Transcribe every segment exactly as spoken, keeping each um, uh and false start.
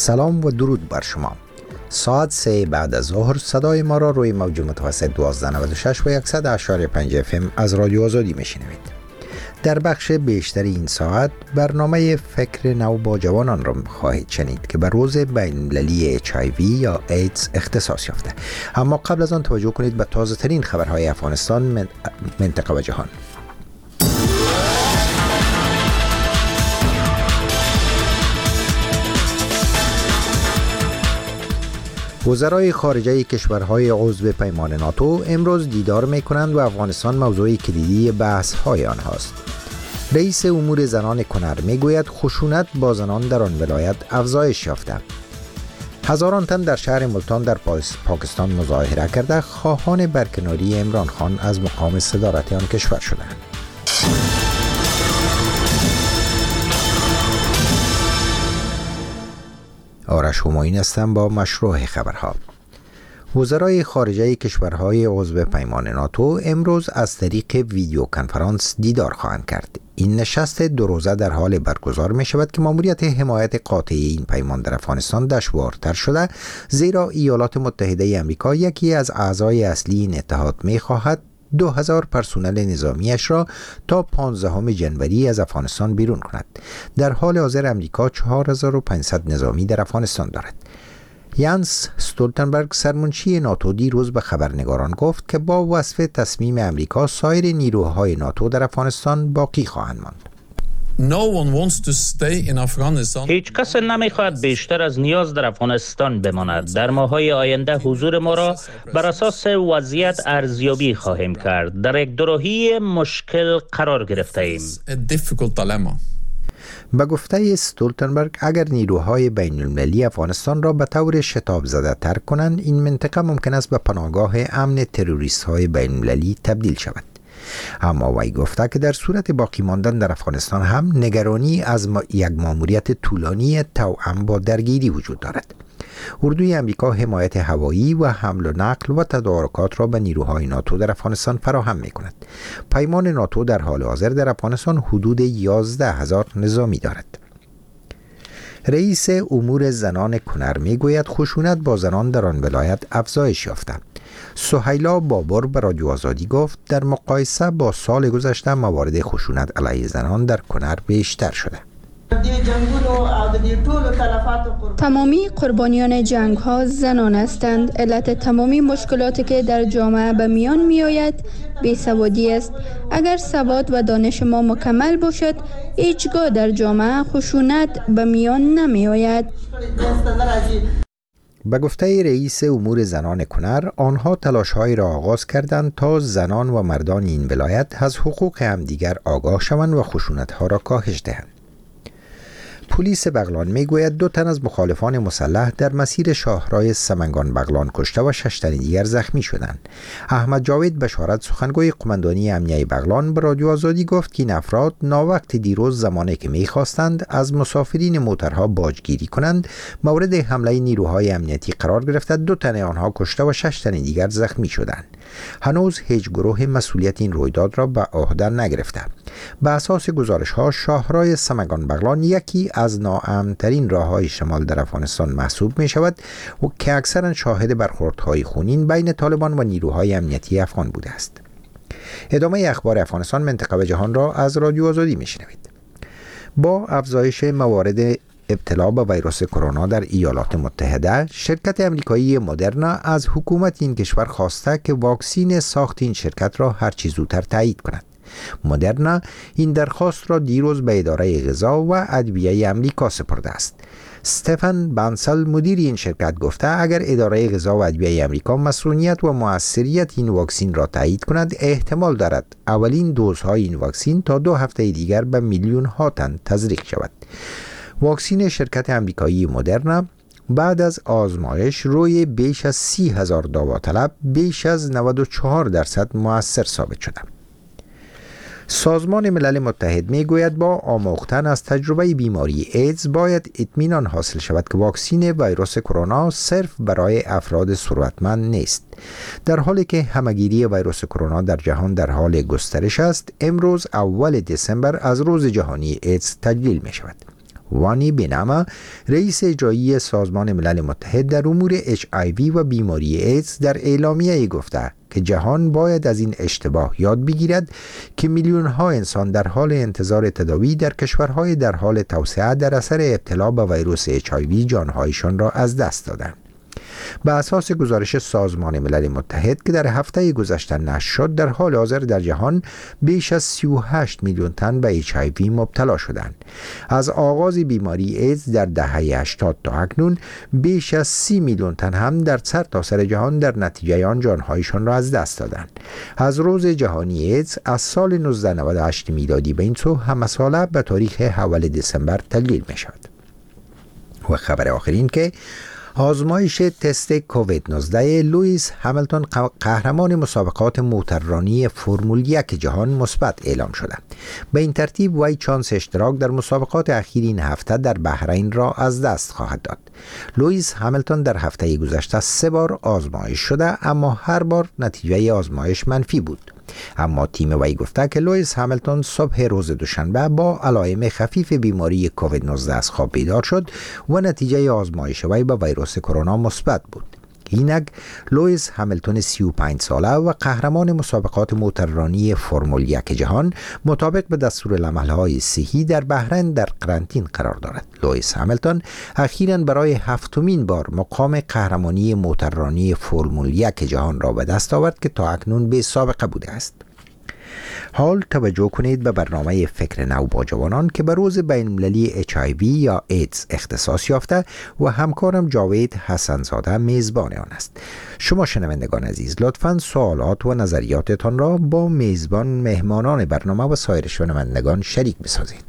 سلام و درود بر شما. ساعت سه بعد از ظهر صدای ما را روی موج متوسط دوازده نود و شش و صد و اشاری پنج اف ام از رادیو آزادی میشنوید. در بخش بیشتر این ساعت برنامه فکر نو با جوانان را خواهید شنید که به روز بین‌المللی اچ آی وی یا ایدز اختصاص یافته. اما قبل از آن توجه کنید به تازه ترین خبرهای افغانستان، منطقه و جهان. وزرای خارجه کشورهای عضو پیمان ناتو امروز دیدار می کنند و افغانستان موضوع کلیدی بحث های آنهاست. رئیس امور زنان کنر می گوید خشونت با زنان در آن ولایت افزایش یافته. هزاران تن در شهر ملتان در پاکستان مظاهره کرده خواهان برکناری عمران خان از مقام صدارت آن کشور شدند. آرش همایون هستم با مشروع خبرها. وزرای خارجه کشورهای عضو پیمان ناتو امروز از طریق ویدیو کنفرانس دیدار خواهند کرد. این نشست دو روزه در حال برگزار می شود که ماموریت حمایت قاطع این پیمان در افغانستان دشوارتر شده، زیرا ایالات متحده آمریکا یکی از اعضای اصلی این اتحاد می خواهد دو هزار پرسنل نظامیش را تا پانزدهم ژانویه از افغانستان بیرون کند. در حال حاضر امریکا چهار هزار و پانصد نظامی در افغانستان دارد. یانس استولتنبرگ سرمنشی ناتو دیروز به خبرنگاران گفت که با وصف تصمیم امریکا سایر نیروهای ناتو در افغانستان باقی خواهند ماند. No one wants to stay in Afghanistan. هیچ کس نمیخواهد بیشتر از نیاز در افغانستان بماند. در ماه‌های آینده حضور ما را بر اساس وضعیت ارزیابی خواهیم کرد. در یک دوراهی مشکل قرار گرفته ایم. به گفته استولتنبرگ اگر نیروهای بین المللی افغانستان را به طور شتاب زده ترک کنند، این منطقه ممکن است به پناهگاه امن تروریست های بین المللی تبدیل شود. اما وی گفته که در صورت باقی ماندن در افغانستان هم نگرانی از ما یک ماموریت طولانی توأم با درگیری وجود دارد. اردوی امریکا حمایت هوایی و حمل و نقل و تدارکات را به نیروهای ناتو در افغانستان فراهم می کند. پیمان ناتو در حال حاضر در افغانستان حدود یازده هزار نظامی دارد. رئیس امور زنان کنر می گوید خشونت با زنان در آن ولایت افزایش یافته. سهیلا بابر به رادیو آزادی گفت در مقایسه با سال گذشته موارد خشونت علیه زنان در کنر بیشتر شده. تمامی قربانیان جنگ ها زنان هستند. علت تمامی مشکلاتی که در جامعه به میان می آید بیسوادی است. اگر سواد و دانش ما مکمل باشد، هیچگاه در جامعه خشونت به میان نمی آید. به گفته رئیس امور زنان کنر، آنها تلاش‌هایی را آغاز کردند تا زنان و مردان این ولایت از حقوق همدیگر آگاه شوند و خشونت‌ها را کاهش دهند. پلیس بغلان میگوید دو تن از مخالفان مسلح در مسیر شاهراه سمنگان بغلان کشته و شش تن دیگر زخمی شدند. احمد جاوید بشارت سخنگوی قماندانی امنیه بغلان به رادیو آزادی گفت که این افراد ناوقت دیروز زمانی که میخواستند از مسافرین موترها باجگیری کنند مورد حمله نیروهای امنیتی قرار گرفته، دو تن آنها کشته و شش تن دیگر زخمی شدند. هنوز هیچ گروه مسئولیت این رویداد را به عهده نگرفته. به اساس گزارش‌ها شاهراه سمنگان بغلان یکی از ناامن‌ترین راه‌های شمال در افغانستان محسوب می‌شود و که اکثراً شاهد برخوردهای خونین بین طالبان و نیروهای امنیتی افغان بوده است. ادامه اخبار افغانستان، منطقه و جهان را از رادیو آزادی می‌شنوید. با افزایش موارد ابتلا به ویروس کرونا در ایالات متحده، شرکت امریکایی مدرنا از حکومت این کشور خواسته که واکسین ساخت این شرکت را هر چه زودتر تایید کند. مدرنا این درخواست را دیروز به اداره غذا و ادویه امریکا سپرده است. استفن بانسل مدیر این شرکت گفته اگر اداره غذا و ادویه امریکا مسئولیت و موثریت این واکسین را تایید کند، احتمال دارد اولین دوزهای این واکسین تا دو هفته دیگر به میلیون ها تن تزریق شود. واکسین شرکت امریکایی مدرنا بعد از آزمایش روی بیش از سی هزار داوطلب بیش از نود و چهار درصد مؤثر ثابت شده. سازمان ملل متحد می گوید با آموختن از تجربه بیماری ایدز باید اطمینان حاصل شود که واکسین ویروس کرونا صرف برای افراد ثروتمند نیست. در حالی که همهگیری ویروس کرونا در جهان در حال گسترش است، امروز اول دسامبر از روز جهانی ایدز تجلیل می شود. وانی بناما رئیس اجرایی سازمان ملل متحد در امور اچ آی وی و بیماری ایدز در اعلامیه گفته که جهان باید از این اشتباه یاد بگیرد که میلیون ها انسان در حال انتظار تداوی در کشورهای در حال توسعه در اثر ابتلا به ویروس اچ آی وی جانهایشان را از دست دادند. به اساس گزارش سازمان ملل متحد که در هفته گذشته نشر شد، در حال حاضر در جهان بیش از سی و هشت میلیون تن به اچ آی وی مبتلا شدند. از آغاز بیماری ایدز در دهه هشتاد تا اکنون بیش از سی میلیون تن هم در سرتاسر جهان در نتیجه آن جانهایشان را از دست دادند. از روز جهانی ایدز از سال نوزده نود و هشت میلادی به این سو همه ساله به تاریخ اول دسامبر تبدیل می شود. و خبر آخرین که آزمایش تست کووید نوزده لوئیس همیلتون قهرمان مسابقات موتوررانی فرمول یک جهان مثبت اعلام شده. به این ترتیب وی چانس اشتراک در مسابقات اخیر این هفته در بحرین را از دست خواهد داد. لوئیس همیلتون در هفته گذشته سه بار آزمایش شده اما هر بار نتیجه آزمایش منفی بود. اما تیم وی گفته که لوئیس همیلتون صبح روز دوشنبه با علائم خفیف بیماری کووید نوزده از خواب بیدار شد و نتیجه آزمایش وی به ویروس کرونا مثبت بود. اینک لوئیس همیلتون سی و پنج ساله و قهرمان مسابقات موتوررانی فرمول یک جهان مطابق به دستورالعمل‌های صحی در بحرین در قرنطینه قرار دارد. لوئیس همیلتون اخیراً برای هفتمین بار مقام قهرمانی موتوررانی فرمول یک جهان را به دست آورد که تا اکنون بی سابقه بوده است. حال توجه کنید به برنامه فکر نو با جوانان که به روز بین‌المللی اچ آی وی یا ایدز اختصاص یافته و همکارم جاوید حسنزاده میزبان آن است. شما شنوندگان عزیز لطفاً سوالات و نظریاتتان را با میزبان، مهمانان برنامه و سایر شنوندگان شریک بسازید.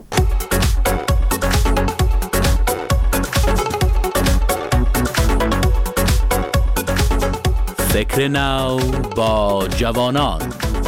فکر نو با جوانان.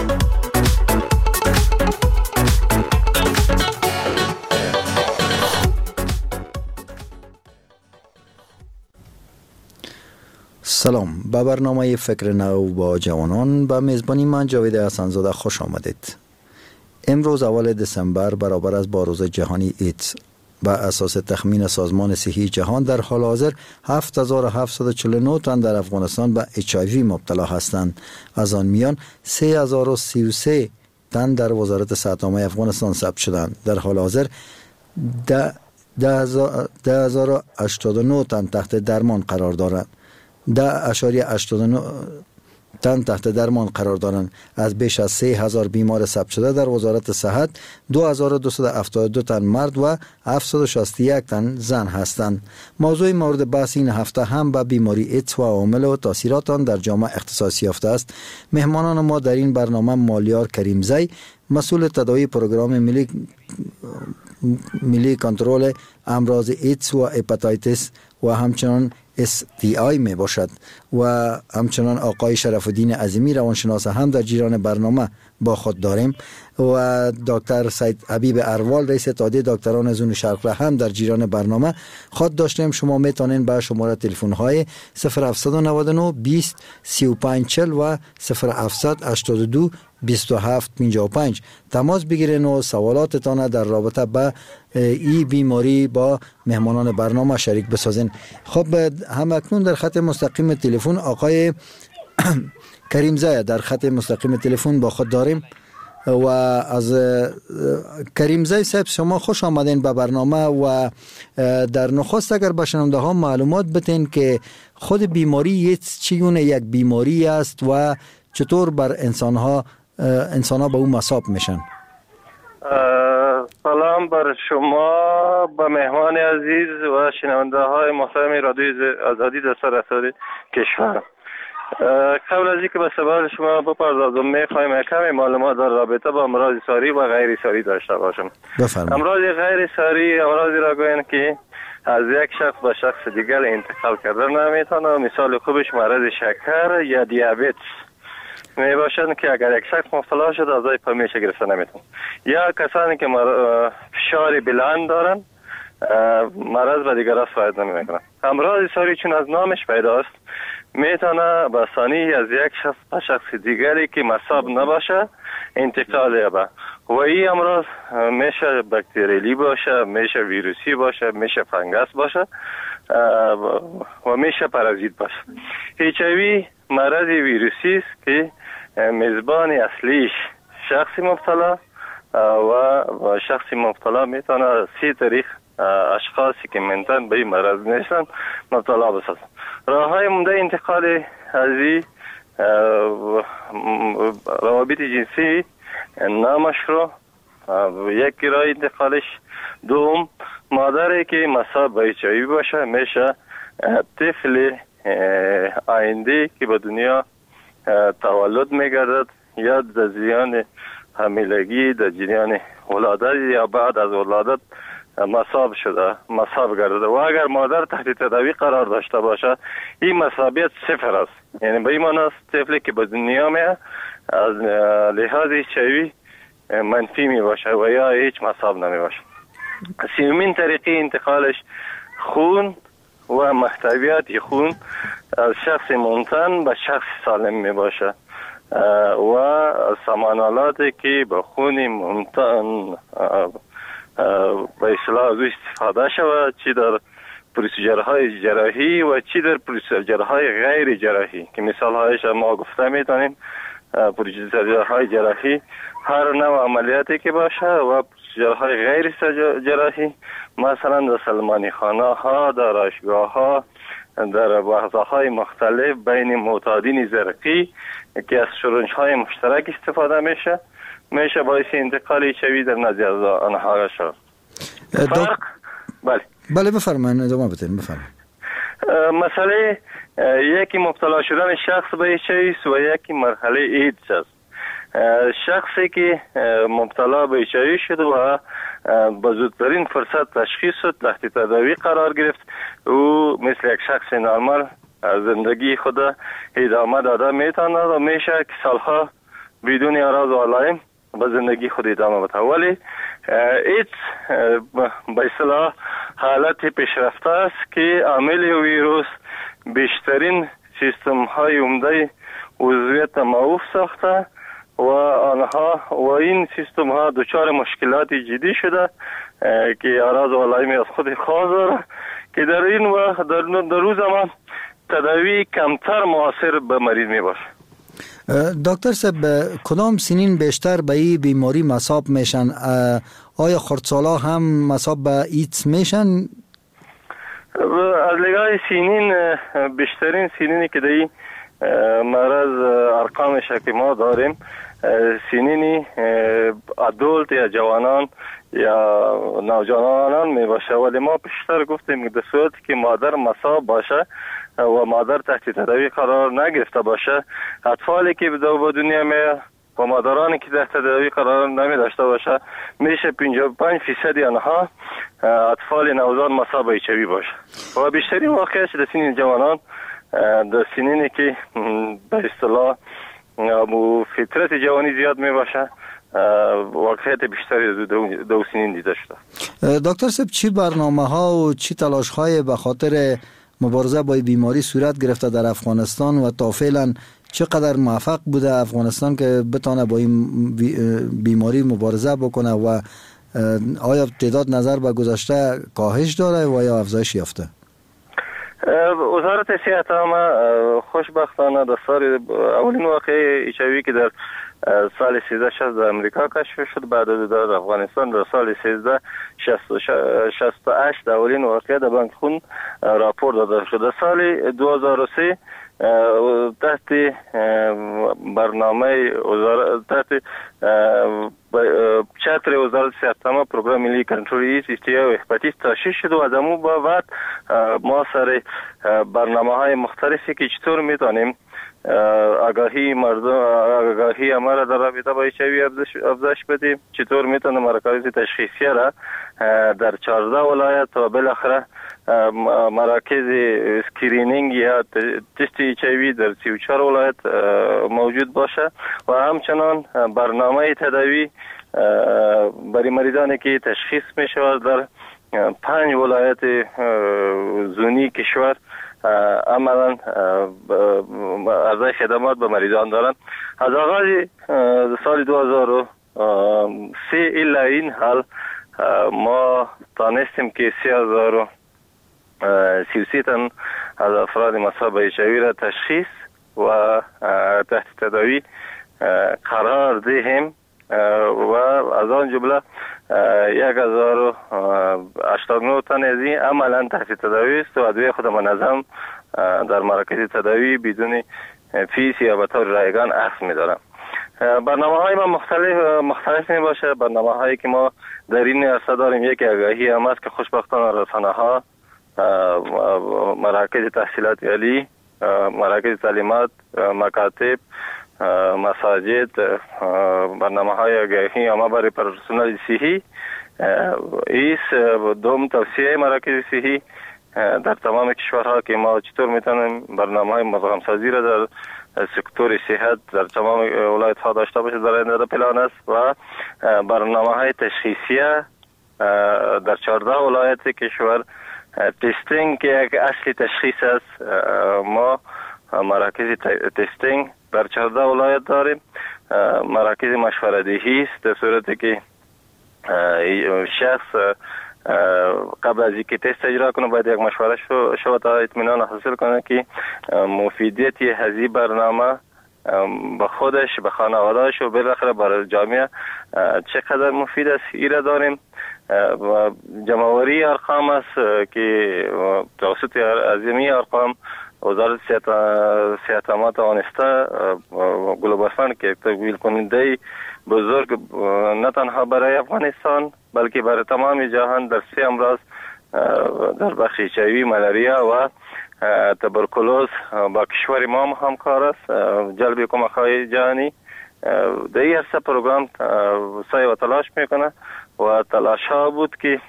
سلام، به برنامه فکر نو با جوانان به میزبانی من جاوید حسنزاده خوش آمدید. امروز اول دسامبر برابر است با روز جهانی ایدز. به اساس تخمین سازمان صحی جهان در حال حاضر هفت هزار و هفتصد و چهل و نه تن در افغانستان به اچ آی وی مبتلا هستند. از آن میان سه هزار و سی و سه تن در وزارت صحت عامه افغانستان ثبت شدند. در حال حاضر ده هزار و هشتاد و نه تن تحت درمان قرار دارند. ده اشاریه هشتاد و نه تن تحت درمان قرار دارند. از بیش از سه هزار بیمار ثبت شده در وزارت صحت دو هزار و دویست و هفتاد و دو تن مرد و هفتصد و شصت و یک تن زن هستند. موضوع مورد بحث این هفته هم به بیماری ایدز و عوامل و تاثیرات آن در جامعه اختصاص یافته است. مهمانان ما در این برنامه مالیار کریمزی، مسئول تداوی پروگرام ملی ملی کنترل امراض ایدز و هپاتیتس و همچنان اس تی آی می باشد و همچنان آقای شرف الدین عظیمی روانشناس هم در جریان برنامه با خود داریم و دکتر سید حبیب اروال رئیس اتحادیه دکتران زون شرق را هم در جریان برنامه خود داشتیم. شما میتونین به شماره تلفن های صفر هفت نه نه بیست سی و پنج چهل و صفر هفت هشتاد و دو بیست و هفت پنجاه و پنج تماس بگیرین و سوالاتتان در رابطه با این بیماری با مهمانان برنامه شریک بسازین. خب هم اکنون در خط مستقیم تلفن آقای کریمزی در خط مستقیم تلفن با خود داریم و از کریمزی صاحب شما خوش آمدین به برنامه و در نخست اگر به شنونده ها معلومات بتین که خود بیماری ایدز چگونه یک بیماری است و چطور بر انسان ها انسان ها به اون مصاب میشن. سلام بر شما به مهمان عزیز و شنونده های محترم رادیو آزادی در سراسر کشور. قبل از اینکه به سوال شما بپردازم میخوایم کمی معلومات در رابطه با امراض ساری و غیر ساری داشته باشم. بفرمایید. امراض غیر ساری امراضی را گویند که از یک شخص به شخص دیگر انتقال کردن نمیتونه. مثال خوبش مرض شکر یا دیابت می باشند که اگر یک شخص مبتلا شد از آن همیشه گرفته نمیتونه. یا کسانی که فشار بلند دارن مرض به دیگر سرایت نمیکنن. امراض ساری چون از نامش پیداست میتونه به آسانی از یک شخص به شخص دیگری که مصاب نباشه انتقال یابه و این امراض میشه باکتریالی باشه، میشه ویروسی باشه، میشه فنگس باشه و میشه پارازیت باشه. اچ آی وی مرض ویروسی است که میزبان اصلیش شخص مبتلا و شخص مبتلا میتونه سی طریق اشخاصی که منتن به این مرض نیستن مبتلا بسازن. راه های مونده انتقال از این روابط جنسی نامشروع یک راه انتقالش. دوم مادری که مصاب به اچ آی وی باشه میشه طفل آینده که به دنیا تولد میگردد یا در جریان حاملگی در جریان ولادت یا بعد از ولادت مصاب شده مصاب گردده و اگر مادر تحت تداوی قرار داشته باشه این مصابیت صفر است. یعنی به این معنی است طفلی که به دنیا میاد از لحاظ اچ آی وی منفی می باشه و یا هیچ مصاب نمی باشه. سومین طریقه انتقالش خون و محتویات خون از شخص منتن به شخص سالم می باشه و سمانالاتی که به خون منتن به اصطلاح از استفاده شود، چی در پروسیجرهای جراحی و چی در پروسیجرهای غیر جراحی که مثال هایش ما گفته میتونیم. پروسیجرهای جراحی هر نوع عملیاتی که باشه و پروسیجرهای غیر جراحی مثلا در سلمانی خانه ها، در آشگاه ها، در بحثه های مختلف بین معتادین زرقی که از شرنج های مشترک استفاده میشه میشه باعث انتقال اچ آی وی در نزد آنها شد. فرق بله بله بفرمایید ادامه بدین بفرمایید. مسئله یکی مبتلا شدن شخص به اچ آی وی و یکی مرحله ایدز است. شخصی که مبتلا به اچ آی وی شد و با زودترین فرصت تشخیص شد تحت تداوی قرار گرفت او مثل یک شخص نرمال زندگی خود ادامه داده میتونه و میشه که سالها بدون اعراض و علائم به زندگی خود ادامه بده. ولی ایدز به اصطلاح حالت پیشرفته است که عامل ویروس بیشترین سیستم های عمده عضویت معوف ساخته و آنها و این سیستم ها دچار مشکلات جدی شده که اعراض و علائم از خود خاص داره که در این و در, در روز ما تداوی کمتر موثر به مریض می باشه. دکتر صاحب کدام سنین بیشتر به این بیماری مصاب میشن؟ آیا خردسالا هم مصاب به ایدز میشن؟ از لحاظ سنین بیشترین سنینی که در این مرض ارقامش که ما داریم سنینی ادولت یا جوانان یا نوجوانان می باشه، ولی ما بیشتر گفتیم در صورتی که مادر مصاب باشه و مادر تحت تداوی قرار نگرفته باشه، اطفالی که به دنیا میاد و مادرانی که تحت تداوی قرار نمی داشته باشه میشه پنجاه و پنج فیصد آنها اطفال نوزاد مصاب به اچ آی وی باشه و بیشترین واقعش در سنین جوانان در سنینی که به اصطلاح فطرت جوانی زیاد می باشه واقعیت بیشتری دو سنین دیده شده. دکتر صاحب چی برنامه ها و چی تلاش های به خاطر مبارزه با بیماری صورت گرفته در افغانستان و تا فعلا چقدر موفق بوده افغانستان که بتانه با این بیماری مبارزه بکنه و آیا تعداد نظر به گذشته کاهش داره و یا افزایش یافته؟ وزارت صحت عامه خوشبختانه در سال اولین واقعه اچ آی وی که در سال سیزده شصت در امریکا کشف شد بعد در افغانستان در سال سیزده شصت و هشت اولین واقعه در بانک خون راپور داده شد. در سال دو هزار و سه تحت برنامه وزارت تحت چتر وزارت صحت عامه پروگرام ملی کنترل ایدز اشتیا و هپاتیت تأسیس شد و از امو بعد ما سر برنامه های مختلفی که چطور میتونیم آگاهی مردم آگاهی ما را در رابطه با اچ آی وی افزایش بدیم، چطور میتونه مراکز تشخیصی را در چهارده ولایت و بالاخره مراکز اسکرینینگ یا تست اچ آی وی در سی و چهار ولایت موجود باشه و همچنان برنامه تداوی برای مریضانی که تشخیص می شود در پنج ولایت زونی کشور عملا عرضه خدمات به مریضان دارند. از آغاز سال دو هزار و سه الا این حال ما تانستیم که سه هزار و سی و سی تن از افراد مصاب به اچ آی وی را تشخیص و تحت تداوی قرار دهیم و از آن جمله یک هزار و هشتاد و نه تن از این عملا تحت تداوی است و ادویه خود منظم در مراکز تداوی بدون فیس یا به طور رایگان اخذ می‌دارم. برنامه های ما مختلف مختلف می باشه. برنامه هایی که ما در این عرصه داریم یک آگاهی هم است که خوشبختانه رسانه ها، مراکز تحصیلات عالی، مراکز تعلیمات، مکاتب، مساجد، برنامه های آگاهی هم برای پرسنل صحی ایس دوم توسعه مراکز صحی در تمام کشورها که ما چطور میتونیم برنامه های مدغم سازی را در سکتور صحت در تمام ولایت ها داشته باشه در آینده پلان است و برنامه های تشخیصیه در چهارده ولایت کشور تستینگ که یک اصلی تشخیص است. ما مراکز تستینگ در چهارده ولایت داریم. مراکز مشوره دهی است در صورتی که شخص قبل از اینکه تست اجرا کنه باید یک مشوره شو, شو تا اطمینان حاصل کنه که مفیدیت هذه برنامه به خودش، به خانواده‌اش و بالاخره برای جامعه چقدر مفید است. ایره داریم جمعوری ارقام است که توسط عظیمی ارقام وزارت صحت ما توانسته گلوبال فند که تقویل کننده بزرگ نه تنها برای افغانستان بلکه برای تمام جهان در سه امراض در بخش اچ آی وی، ملاریا و تبرکلوز با کشور ما همکار است. جلب کمک‌های جهانی در این عرصه پروگرام سعی و تلاش میکنه و تلاش ها بود که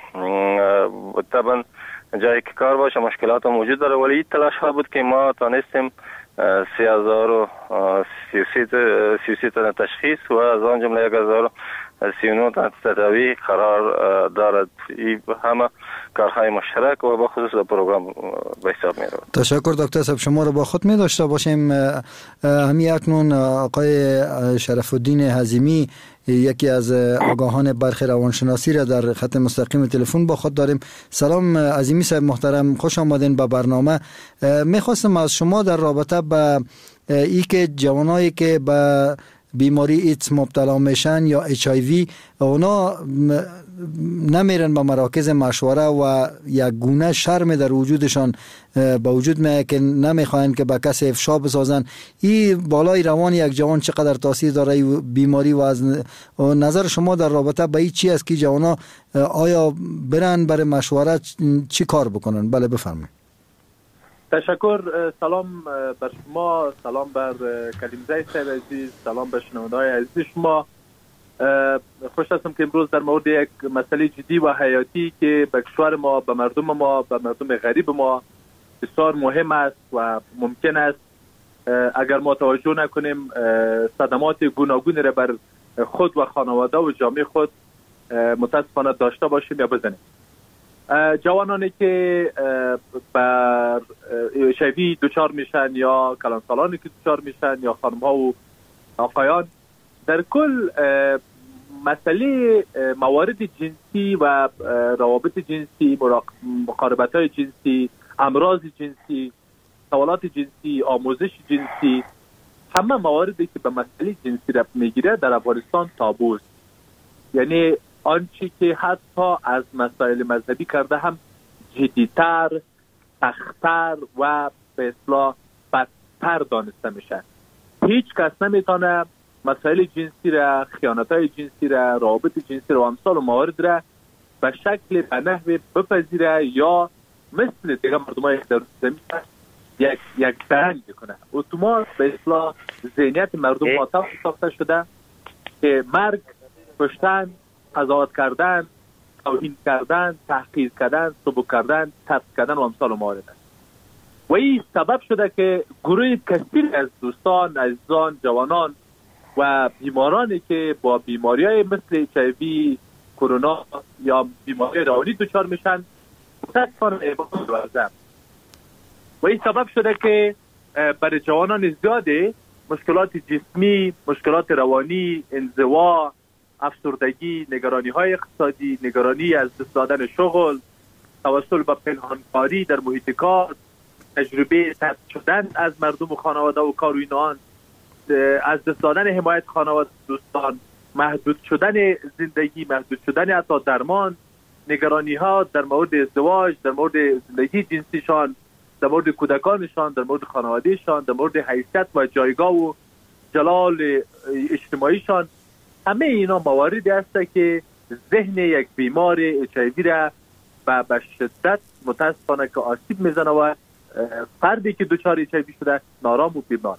طبعا جایی که کار باشه مشکلات موجود داره، ولی این تلاش ها بود که ما تانستیم سی هزار و سی و سی تن تشخیص و از آن جمله یک هزار و سی و نه تن تداوی قرار دارد. این همه کارهای مشترک و با خصوص پروگرام به حساب می رود. تشکر دکتر صاحب. شما رو با خود می داشته باشیم. همین اکنون آقای شرف الدین حزیمی یکی از آگاهان برخی روانشناسی را در خط مستقیم تلفن با خود داریم. سلام عظیمی صاحب محترم، خوش آمدین به برنامه. میخواستم از شما در رابطه به ای که جوانایی که به بیماری ایدز مبتلا میشن یا اچ آی وی اونا نمیرن به مراکز مشوره و یک گونه شرم در وجودشان با وجود میاد که نمیخواین که به کسی افشا بسازن. این بالای روان یک جوان چقدر تاثیر داره بیماری و از نظر شما در رابطه با این چی است که جوانا آیا برن برای مشوره چی کار بکنن؟ بله بفرمایید. تشکر. سلام بر شما، سلام بر کلیمزای صاحب عزیز، سلام بر شنونده‌های عزیز شما. خوش هستم که امروز در مورد یک مسئله جدی و حیاتی که به کشور ما، به مردم ما، به مردم غریب ما بسیار مهم است و ممکن است اگر ما توجه نکنیم صدمات گوناگون را بر خود و خانواده و جامعه خود متاسفانه داشته باشیم یا بزنیم. جوانانی که بر اچ آی وی دچار میشن یا کلانسالانی که دچار میشن یا خانم ها و آقایان، در کل مسئله موارد جنسی و روابط جنسی، مقاربت های جنسی، امراض جنسی، سوالات جنسی، آموزش جنسی، همه مواردی که به مسئله جنسی ربط میگیره در افغانستان تابوست. یعنی آنچه که حتی از مسائل مذهبی کرده هم جدیتر، سخت‌تر و به اصطلاح بدتر دانسته میشه. هیچ کس نمیتونه مسائل جنسی را، خیانت‌های جنسی را، روابط جنسی را و امثال و موارد را به شکل به نحو بپذیره یا مثل دیگه مردمای در زمین یک یک درنگ کنه. اتومات به اصطلاح ذهنیت مردم ماتم ساخته شده که مرگ، کشتن، قضاوت کردن، توهین کردن، تحقیر کردن، سبک کردن، ترک کردن و امثال و موارد است. و این سبب شده که گروه کثیر از دوستان، عزیزان، جوانان و بیمارانی که با بیماری‌های مثل اچ آی وی، کرونا یا بیماری روانی دچار میشن متاسفانه ابتلا ورزم و این سبب شده که برای جوانان زیاده مشکلات جسمی، مشکلات روانی، انزوا، افسردگی، نگرانی های اقتصادی، نگرانی از دست دادن شغل، توسل به پنهانکاری در محیط کار، تجربه طرد شدن از مردم و خانواده و کار و اینان، از دست دادن حمایت خانواده دوستان، محدود شدن زندگی، محدود شدن حتی درمان، نگرانی ها در مورد ازدواج، در مورد زندگی جنسیشان، در مورد کودکانشان، در مورد خانوادهشان، در مورد حیثیت و جایگاه و جلال اجتماعیشان. همه اینا مواردی است که ذهن یک بیمار اچ آی وی را به شدت متاسفانه که آسیب میزنه و فردی که دچار اچ آی وی شده نارام و بیمار.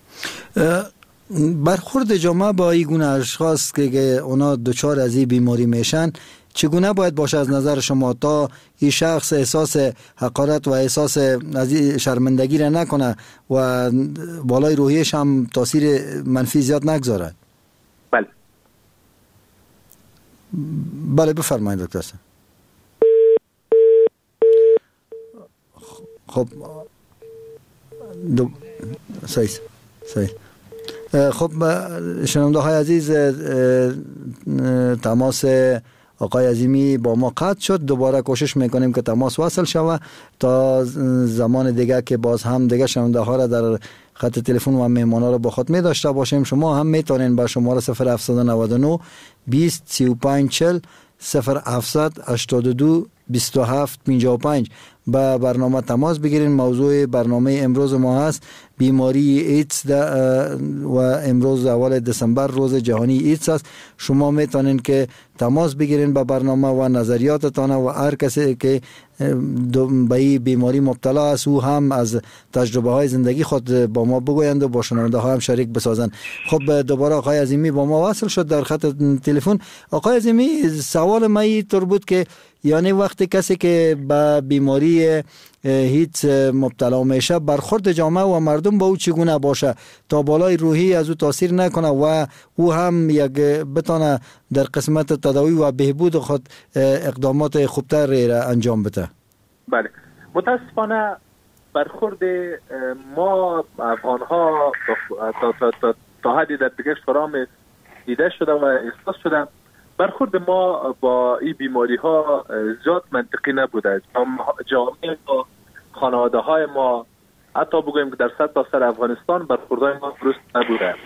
برخورد جامعه با این گونه اشخاص که اونا دچار از این بیماری میشن چگونه باید باشه از نظر شما تا این شخص احساس حقارت و احساس از این شرمندگی را نکنه و بالای روحیش هم تاثیر منفی زیاد نگذاره؟ بله بله بفرمایید دکتر حسن. خب دو صحیح صحیح خب شنونده های عزیز، تماس آقای عظیمی با ما قطع شد. دوباره کوشش میکنیم که تماس وصل شود تا زمان دیگه که باز هم دیگه شنونده ها را در خط تلفن و مهمان ها را با خود می داشته باشیم. شما هم میتونین با شماره صفر هفت نه نه بیست سی و پنج چهل صفر هفت هشتاد و دو بیست و هفت پنجاه و پنج با برنامه تماس بگیرین. موضوع برنامه امروز ما هست بیماری ایدز و امروز اول دسامبر روز جهانی ایدز است. شما میتونین که تماس بگیرین با برنامه و نظریاتتان و هر کسی که به این بیماری مبتلا است او هم از تجربه های زندگی خود با ما بگویند و با شنونده ها هم شریک بسازند. خب دوباره آقای عظیمی با ما وصل شد در خط تلفن. آقای عظیمی، سوال ما اینطور بود که یعنی وقتی کسی که به بیماری هیچ مبتلا میشه برخورد جامعه و مردم با او چگونه باشه تا بالای روحی از او تاثیر نکنه و او هم یک بتانه در قسمت تداوی و بهبود خود اقدامات خوبتر را انجام بده؟ بله، متاسفانه برخورد ما افغان ها تا, تا, تا, تا حدی در دیگه فرام دیده شده و احساس شده برخورد ما با این بیماری ها زیاد منطقی نبوده. جامعه ما، خانواده های ما، حتی بگویم که در سطح تا سر افغانستان برخوردهای ما درست نبوده.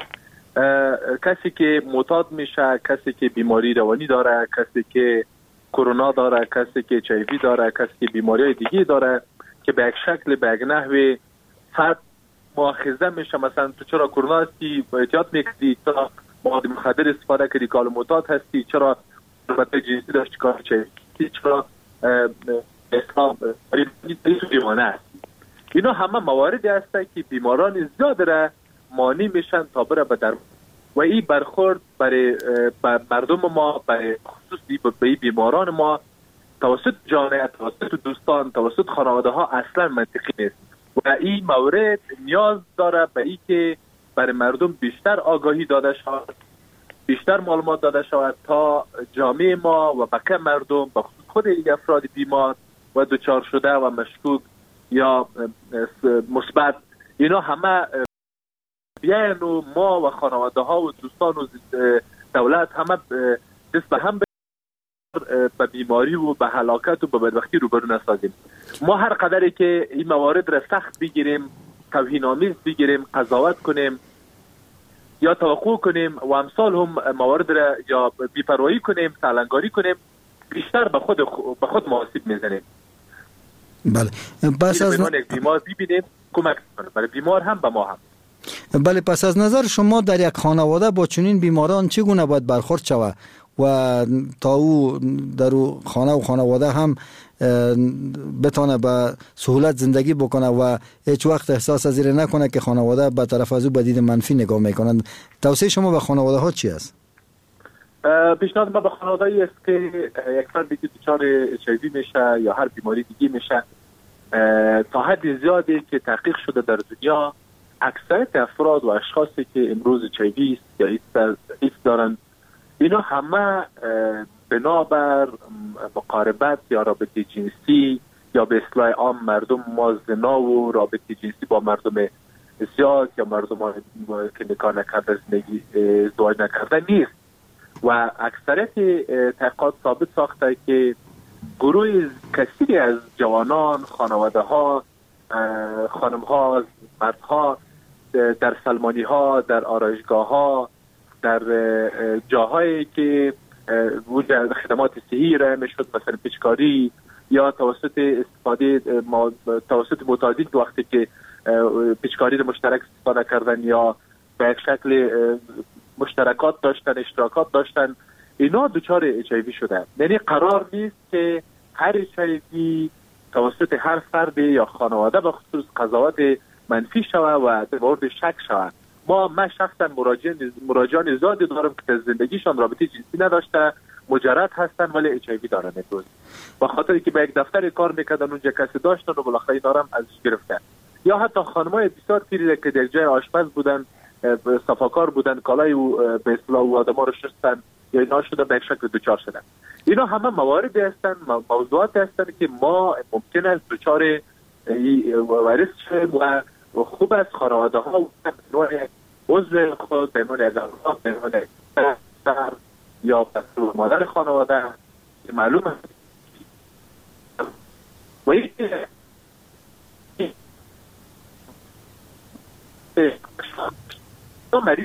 کسی که معتاد میشه، کسی که بیماری روانی داره، کسی که کرونا داره، کسی که اچ آی وی داره، کسی که بیماری های دیگه داره که به یک شکل به یک نحوی فرد مؤاخذه میشه، مثلا تو چرا کرونا هستی احتیاط میکردی، چرا مواد مخدر استفاده کردی کال معتاد هستی، چرا رابطه جنسی داشتی کار چه چرا اسلام دیوانه است. اینا همه مواردی هست که بیماران زیاد را مانع میشن تا بره به درمان و این برخورد برای مردم ما، برای خصوصی به بیماران ما توسط جامعه، توسط دوستان، توسط خانواده ها اصلا منطقی نیست و این مورد نیاز داره به این که برای مردم بیشتر آگاهی داده شود، بیشتر معلومات داده شود تا جامعه ما و بقیه مردم به خصوص خود این افراد بیمار و دچار شده و مشکوک یا مثبت اینا همه بیاین و ما و خانواده ها و دوستان و دولت همه دست به هم به بیماری و به هلاکت و به بدبختی روبرو نسازیم. ما هر قدری که این موارد را سخت بگیریم، توهین‌آمیز بگیریم، قضاوت کنیم یا توقع کنیم و امثال هم موارد را یا بی‌پروایی کنیم، سالنگاری کنیم، بیشتر به خود به خود آسیب میزنیم. بله. پس از یک بیمار ببینیم کمک کنه، برای بیمار هم به ما هم. بله، پس از نظر شما در یک خانواده با چنین بیماران چگونه باید برخورد شود و تا او در او خانه و خانواده هم بتونه به سهولت زندگی بکنه و هیچ وقت احساس از این نکنه که خانواده به طرف از او به دید منفی نگاه میکنند؟ توصیه شما به خانواده ها چی است؟ پیشنهاد ما به خانواده است که یک فردی که دچار اچ آی وی میشه یا هر بیماری دیگه میشه تا حد زیادی که تحقیق شده در دنیا اکثریت افراد و اشخاصی که امروز اچ آی وی یا ایدز دارند اینا همه بنابر مقاربت یا رابطه جنسی یا به اصطلاح عام مردم ما زنا و رابطه جنسی با مردم زیاد یا مردم که نکاح نکرده زندگی ازدواج نکرده نیست و اکثریت تحقیقات ثابت ساخته که گروه کثیری از جوانان، خانواده ها، خانم ها، مرد ها در سلمانی ها، در آرایشگاه ها، در جاهایی که وجود خدمات صحی را میشد مثلا پیچکاری یا توسط استفاده توسط متعدد وقتی که پیچکاری را مشترک استفاده کردن یا به یک شکل مشترکات داشتن، اشتراکات داشتن، اینا دچار اچ آی وی شده. یعنی قرار نیست که هر اچ آی وی توسط هر فرد یا خانواده به خصوص قضاوت منفی شوه و مورد شک شوه. ما من شخصا مراجعان مراجعان زیادی دارم که در زندگیشان رابطه جنسی نداشته، مجرد هستن ولی اچ آی وی دارن امروز. به خاطر که به یک دفتر کار میکردن اونجا کسی داشتن و بالاخره دارم ازش گرفتن. یا حتی خانمای بسیار پیری که در جای آشپز بودن، صفاکار بودن، کالای به اصطلاح و آدما رو شستن یا اینا شده به یک شکل دچار شدن. اینا همه مواردی هستن، موضوعات هستن که ما ممکن است دچار ویروس شویم و خوب است خانواده ها به عنوان یک عضو خود، به عنوان یک افراد، به عنوان یک پسر یا پسر مادر خانواده معلوم است و این مریض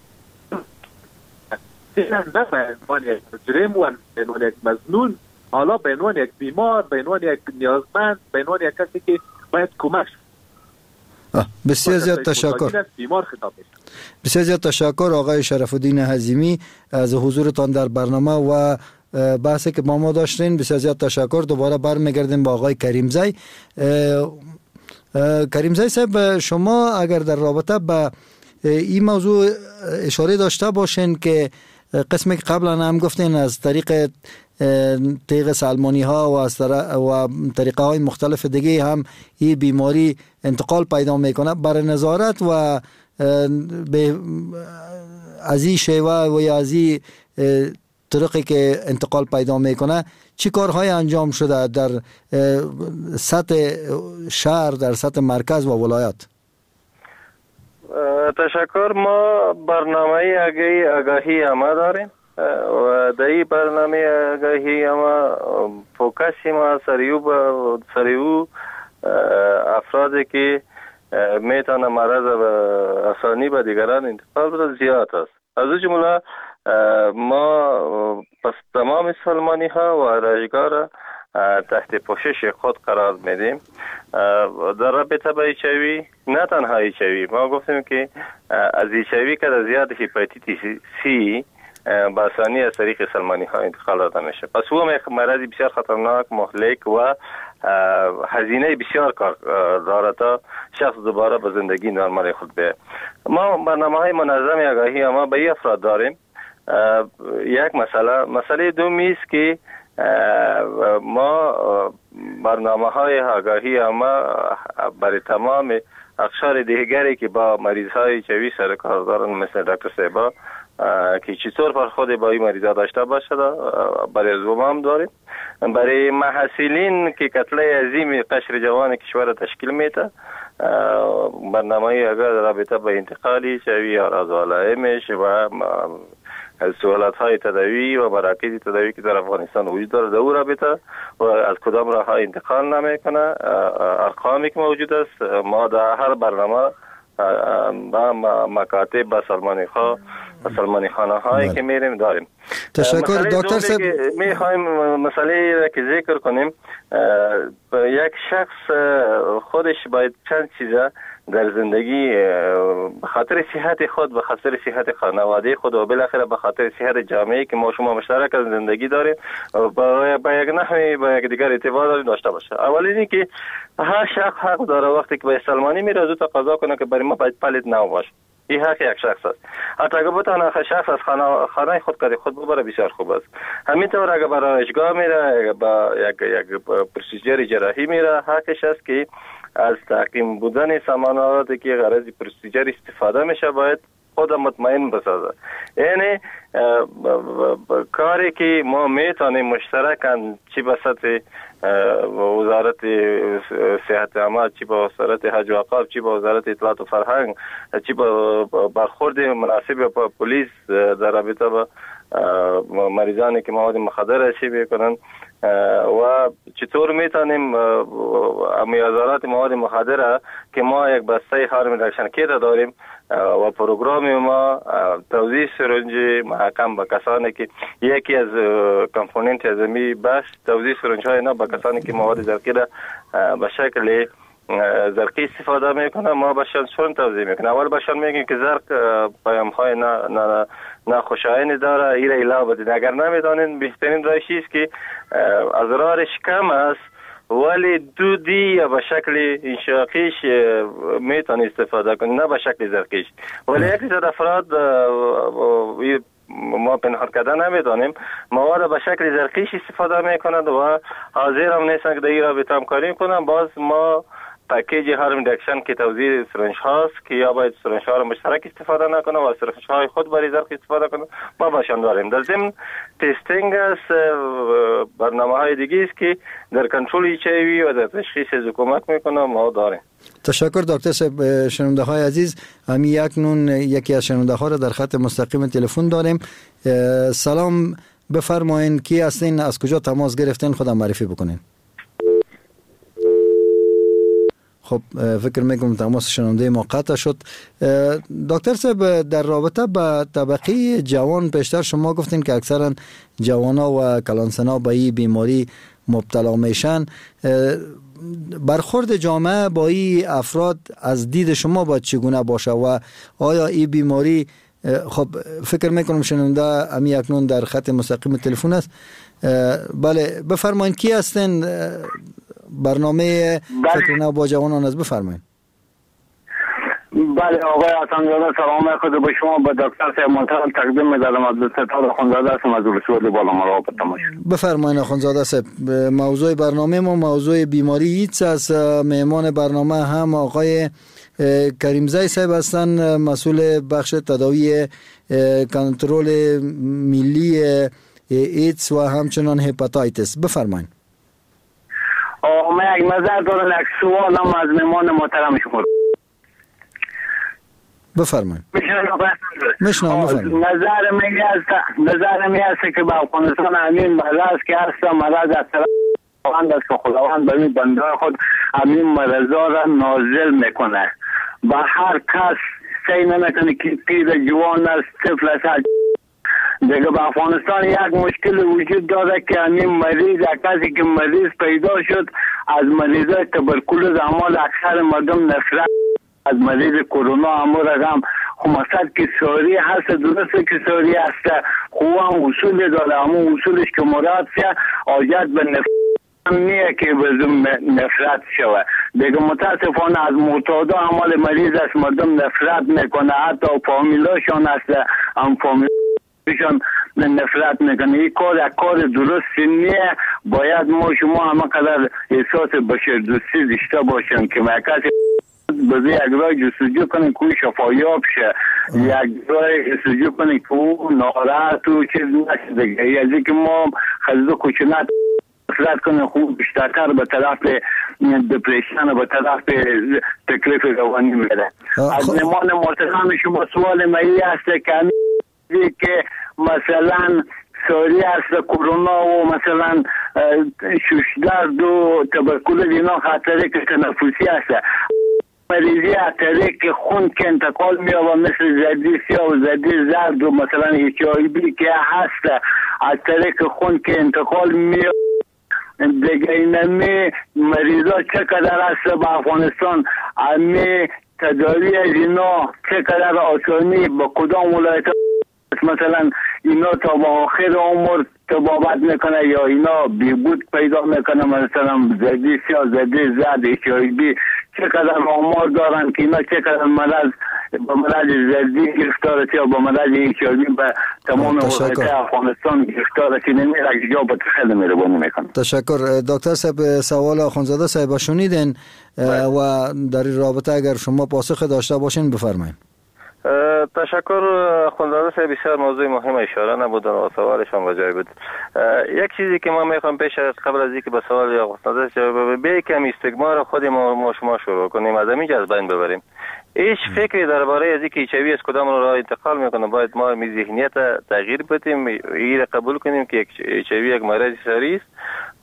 نه به عنوان یک مجرم و به عنوان یک مظنون، حالا به عنوان یک بیمار، به عنوان یک نیازمند، به عنوان یک کسی که باید کمک. بسیار زیاد تشکر. بسیار زیاد تشکر آقای شرف الدین حزیمی از حضورتان در برنامه و بحثی که با ما داشتین. بسیار زیاد تشکر. دوباره برمیگردیم با آقای کریمزی. کریمزی صاحب، شما اگر در رابطه با این موضوع اشاره داشته باشین که قسمی که قبلا هم گفتین از طریق تیغ سلمانی ها و از و طریقه های مختلف دیگه هم این بیماری انتقال پیدا میکنه، برای نظارت و به از این شیوه و یا از این طرقی که انتقال پیدا میکنه چی کارهای انجام شده در سطح شهر، در سطح مرکز و ولایت؟ تشکر. ما برنامه آگاهی آگاهی ما داریم و در این برنامه آگاهی ما فوکسی ما سریو سریو افرادی که میتونه مرض و آسانی به دیگران انتقال بده زیاد است. از این جمله ما پس تمام سلمانی ها و آرایشگاه را تحت پوشش خود قرار میدیم. در رابطه با ایچ آی وی، نه تنها ایچ آی وی، ما گفتیم که از ایچ آی وی که در زیاد هپاتیت سی با آسانی از طریق سلمانی ها انتقال داده میشه. پس او هم یک مرض بسیار خطرناک، مهلک و هزینه بسیار کار داره تا شخص دوباره به زندگی نرمال خود بیاید. ما برنامه های منظم آگاهی ما به این افراد داریم. یک مسئله مسئله دومی است که ما برنامه های آگاهی ما برای تمام اقشار دیگری که با مریض های ایچ آی وی سر کار دارن مثل دکتر سیبا که چطور برخورد با این مریضا داشته باشد برای زوم هم داریم. برای محصلین که کتله عظیم قشر جوان کشور تشکیل میده برنامه اگر رابطه با انتقال ایچ آی وی آراز و علائمش و سهولت های تداوی و مراکز تداوی که در افغانستان وجود داره در او رابطه و از کدام راه ها انتقال نمیکنه، ارقامی که موجود است ما در هر برنامه با مکاتب با سلمانی خواه و سلمانی خانه هایی که میریم داریم. تشکر دکتر صاحب. می خواهیم مسئله را که ذکر کنیم، یک شخص خودش باید چند چیزا در زندگی به خاطر صحت خود، به خاطر صحت خانواده خود و بالاخره به خاطر صحت جامعه که ما شما مشترک از زندگی داریم با, با یک نحوی با یک دیگر ارتباط داریم داشته باشه. اولین این که هر شخص حق داره وقتی که به سلمانی میره زود قضا کنه که برای ما باید پلید نو باشه. این حق یک شخص است. حتی اگر بتونه شخص از خانه خانه خود کاری خود ببره بسیار خوب است. همینطور اگر برای آرایشگاه میره با یک یک پروسیجر جراحی میره حقش است که از تحکیم بودن ساماناتی که غرض پروسیجر استفاده میشه باید خود مطمئن بسازه. یعنی کاری که ما میتونیم مشترکاً چی به سطح وزارت صحت عامه، چی با وزارت حج و اوقاف، چی با وزارت اطلاعات و فرهنگ، چی با برخورد مناسب با پلیس در رابطه با مریضانی که مواد مخدر اشی بکنن و چطور میتونیم میازارات مواد مخدر که ما یک بسته هارم ریدکشن کیت داریم و پروگرام ما توزیع سرنج محکم به کسانی که یکی از کامپوننت از می بس توزیع سرنج های نه به کسانی که مواد زرقی را به شکل زرقی استفاده میکنه ما بهشان چون توضیح میکنه. اول بهشان میگیم که زرق پیام های نه نه نه خوشایند داره، ایره ایلا بدید. اگر نمیدانین بهترین رایشی است که اضرارش کم است ولی دودی یا به شکل انشاقیش میتونی استفاده کنی، نه به شکل زرقیش. ولی یکی از افراد ما پنهان کردن نمیدانیم مواد به شکل زرقیش استفاده میکنند و حاضر هم نیستن که در این رابطه همکاری کنند. باز ما پکیج هارم ریدکشن که توزیع سرنج هاست که یا باید سرنج ها رو مشترک استفاده نکنه و سرنج های خود برای زرق استفاده کنه ما باشان داریم. در ضمن تستینگ است، برنامه های دیگه است که در کنترل ایچ آی وی و در تشخیص کمک میکنه ما داریم. تشکر دکتر صاحب. شنونده های عزیز، امی یک نون یکی از شنونده ها را در خط مستقیم تلفن داریم. سلام، بفرمایین کی هستین، از کجا تماس گرفتین، خودم معرفی بکنین. خب فکر میکنم تماس شنونده ما قطع شد. دکتر صاحب، در رابطه با طبقه جوان پیشتر شما گفتین که اکثرا جوانا و کلانسنا به این بیماری مبتلا میشن. برخورد جامعه با این افراد از دید شما باید چگونه باشه و آیا این بیماری، خب فکر میکنم شنونده امی اکنون در خط مستقیم تلفن است. بله بفرمایید کی هستین، برنامه فکر با جوانان از بفرمایید. بله آقای حسن‌زاده، سلام خود به شما، به دکتر صاحب محترم تقدیم می‌دارم. عبدالستار اخوندزاده هستم از رسول بالا مراقبت تماشا. بفرمایید اخوندزاده صاحب. موضوع برنامه ما موضوع بیماری ایدز است. مهمان برنامه هم آقای کریمزی صاحب هستن، مسئول بخش تداوی کنترل ملی ایدز و همچنان هپاتایتس. بفرمایید. من یک نظر دارم، یک سوال هم از مهمان محترم شما. بفرمایید. میشنم بفرمایید. نظر من است نظر من است که با افغانستان همین مرض که هست، مرض از طرف خداوند است که خداوند به این بنده خود همین مرضا را نازل میکنه. با هر کس سعی نمیکنه که پیر جوان است، طفل است. دیگه با افغانستان یک مشکل وجود داره که همین مریض، کسی که مریض پیدا شد از مریضای تبرکلوز، اما اکثر مردم نفرت از مریض کرونا هم رقم خماست که ساری هست. درسته که ساری هست، خوب هم اصول داره، اما اصولش که مراد شه آجت به نفرت نیه که بزن نفرت شوه. دیگه متاسفانه از معتادا عمال مریض است، مردم نفرت میکنه، حتی فامیلاشون هست هم فامیل بیشان نفرت میکنه. این کار یک کار درست نیه. باید ما شما همه قدر احساس بشر دوستی داشته باشیم که مرکز بذی یک رای جستجو کنیم که شفایاب شه، یک رای جستجو کنیم که او ناراحت و چیز نشه دیگه. یعنی که ما خزده کچنت نفرت کنیم خوب بیشترتر به طرف دپریشن و به طرف تکلیف روانی میره. از نمان محترم شما سوال مایی هست که که مثلا ساری هست کرونا و مثلا ششدرد و تبرکلوز اینا خطره که تنفسی هست. مریضی از طریق خون که انتقال می‌یابد مثل زدی سیاه و زدی زرد و مثلا ایچ آی بی که هست از طریق خون که انتقال می‌یابد. دیگه اینمی مریضا چقدر هست با افغانستان، امی تداوی از اینا چقدر آسانی با کدام ولایت مثلا اینا تا با آخر عمر تبابت میکنه یا اینا بیبود پیدا میکنه، مثلا زدی سیاه زدی زد ایچ آی بی چقدر آمار دارن که اینا چقدر مرض با مرض زدی گرفتار یا با مرض ایچ آی بی به تمام ولایت افغانستان گرفتار که نمیره جا به خیلی مهربانی میکنه. تشکر دکتر صاحب. سوال اخوندزاده صاحب شنیدین و در این رابطه اگر شما پاسخ داشته باشین بفرمایید. تشکر خانزاده صاحب، بسیار موضوع مهم اشاره نبود و سوالشان به جای بود. یک چیزی که ما میخوام پیش از قبل از اینکه به سوال یا خانزاده جواب بدم، کمی استگما را خود ما ما شما شروع کنیم، از همینجا از بین ببریم. هیچ فکری درباره از اینکه ایچ آی وی از کدام راه انتقال میکنه باید ما می ذهنیت تغییر بدیم، این قبول کنیم که ایچ آی وی یک مرض ساری است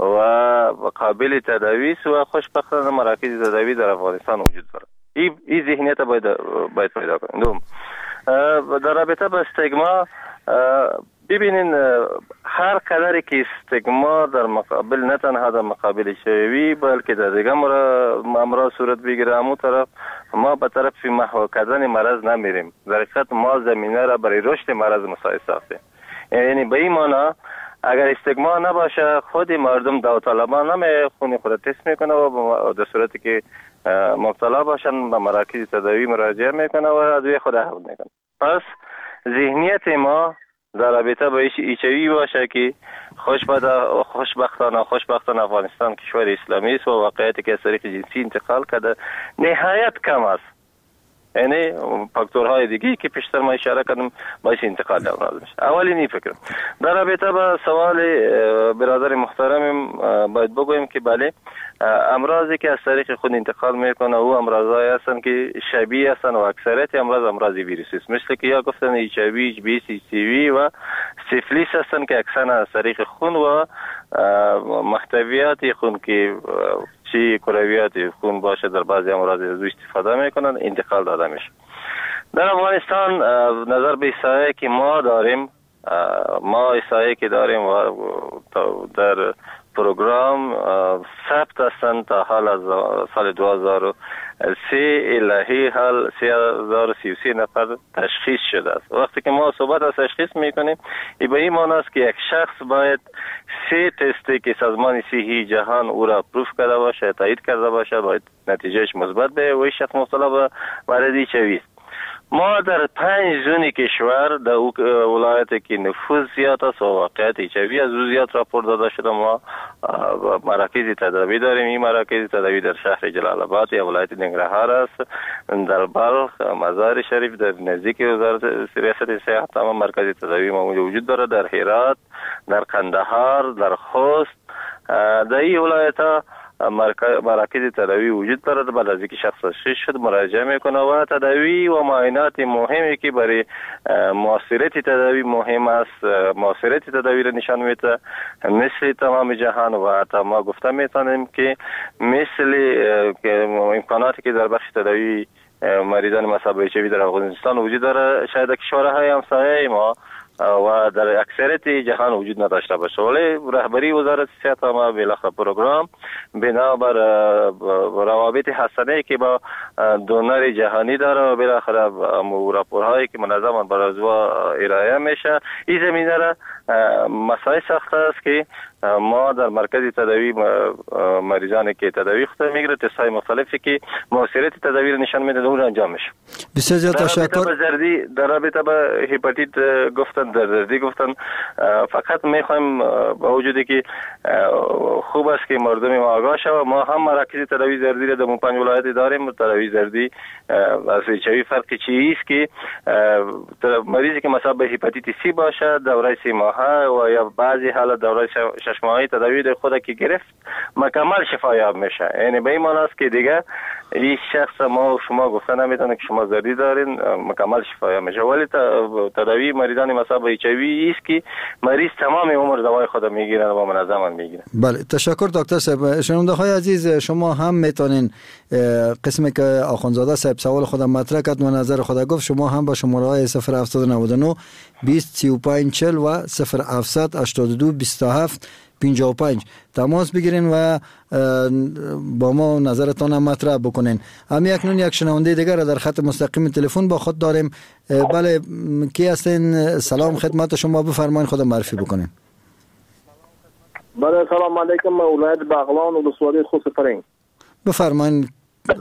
و قابل تداوی است و خوشبختانه مراکز تداوی در افغانستان وجود دارد. این این ذهنیت باید باید پیدا کنیم. دوم، در رابطه با استگما، ببینین هر قدری که استگما در مقابل، نه تنها در مقابل شوی بلکه در دیگه امراض صورت بگیره، همون طرف ما به طرف محو کردن مرض نمیریم. در حقیقت ما زمینه را برای رشد مرض مساعد ساختیم. یعنی به این معنا اگر استگما نباشه خود مردم داوطلبانه نمی خونی خود تست میکنه و در صورتی که مبتلا باشن به مراکز تداوی مراجعه میکنه و ادویه خود اخذ میکنه. پس ذهنیت ما در رابطه با ایچ آی وی باشه که خوشبختانه خوشبختانه افغانستان کشور اسلامی است و واقعیتی که از طریق جنسی انتقال کرده نهایت کم است. یعنی فاکتورهای دیگه که پیشتر ما اشاره کردم باعث انتقال امراض میشه. اولین این فکر. در رابطه با سوال برادر محترم باید بگویم که بله، امراضی که از طریق خود انتقال میکنه او امراضایی هستن که شبیه هستن و اکثریت امراض امراض ویروسی است، مثل که یا گفتن ایچ آی وی، ایچ بی، سی سی وی و سیفلیس هستن که اکثرا از طریق خون و محتویات خون که چی کرویات خون باشه در بعضی امراض از استفاده میکنن انتقال داده میشه. در افغانستان نظر به احصایه‌ای که ما داریم، ما احصایه‌ای که داریم و در پروگرام ثبت هستند تا حال از سال دو هزار و سه الهی حال سه هزار و سی و سه نفر تشخیص شده است. وقتی که ما صحبت از تشخیص میکنیم این به این معنی است که یک شخص باید سه تستی که سازمان صحی جهان او را اپروف کرده باشه، تایید کرده باشه، باید نتیجهش مثبت به و شخص مبتلا به مرض ایچ آی وی است. ما در پنج زون کشور در ولایتی که نفوذ زیاد است و واقعیت ایچ آی وی از او زیاد راپورت داده شده ما مراکز تداوی داریم. این مراکز تداوی در شهر جلال آباد یا ولایت ننگرهار است، در بلخ، مزار شریف، در نزدیک وزارت ریاست صحت تمام مرکز تداوی ما وجود داره، در هرات، در قندهار، در خوست. در این ولایت ها مراکز تداوی وجود دارد. بعد از اینکه شخص تشخیص شد مراجعه میکنه و تداوی و معاینات مهمی که برای مؤثریت تداوی مهم است، مؤثریت تداوی را نشان میده مثل تمام جهان و حتی ما گفته میتونیم که مثل امکاناتی که در بخش تداوی مریضان مصاب به ایچ آی وی در افغانستان وجود داره شاید کشورهای همسایه ما و در اکثریت جهان وجود نداشته باشه، ولی رهبری وزارت صحت ما بالاخره پروگرام بنابر روابط حسنه که با دونر جهانی داره و بالاخره راپورهایی که منظما بر ازوا ارائه میشه این زمینه را مسائل ساخته است که ما در مرکز تداوی مریضانی که تداوی خود میگیره تست‌های مختلفی که مؤثریت تداوی رو نشان میده اون انجام میشه. بسیار زیاد تشکر. در رابطه با هپاتیت گفتن، در زردی گفتن، فقط میخوایم با وجودی که خوب است که مردم ما آگاه شود، ما هم مراکز تداوی زردی را در پنج ولایت داریم. تداوی زردی از ایچ آی وی فرقی چیست که مریضی که مصاب به هپاتیت سی باشه دوره سه ماهه و یا بعضی حالت دوره شش ماهه تداوی در خود که گرفت مکمل شفایاب میشه. یعنی به این معنی است که دیگه این شخص ما و شما گفته نمیتونه که شما زردی دارین مکمل شفایاب میشه، ولی تداوی مریضان مصاب به ایچ آی وی است که مریض تمام عمر دوای خود میگیرن و منظما میگیرن. بله تشکر دکتر صاحب. شنونده های عزیز شما هم میتونین قسمی که آخوندزاده صاحب سوال خود مطرح کرد و نظر خود گفت شما هم با شماره های صفر هفتصد و نود و نه بیست سی و پنج چهل و صفر هفتصد و هشتاد و دو بیست و هفت پنجاه و پنج تماس بگیرین و با ما نظرتان هم مطرح بکنین. هم اکنون یک شنونده دیگر در خط مستقیم تلفن با خود داریم. بله کی هستین؟ سلام خدمت شما، بفرمایید خود معرفی بکنین. بله سلام علیکم، من ولایت بغلان و ولسوالی خوست فرنگ. بفرمایید.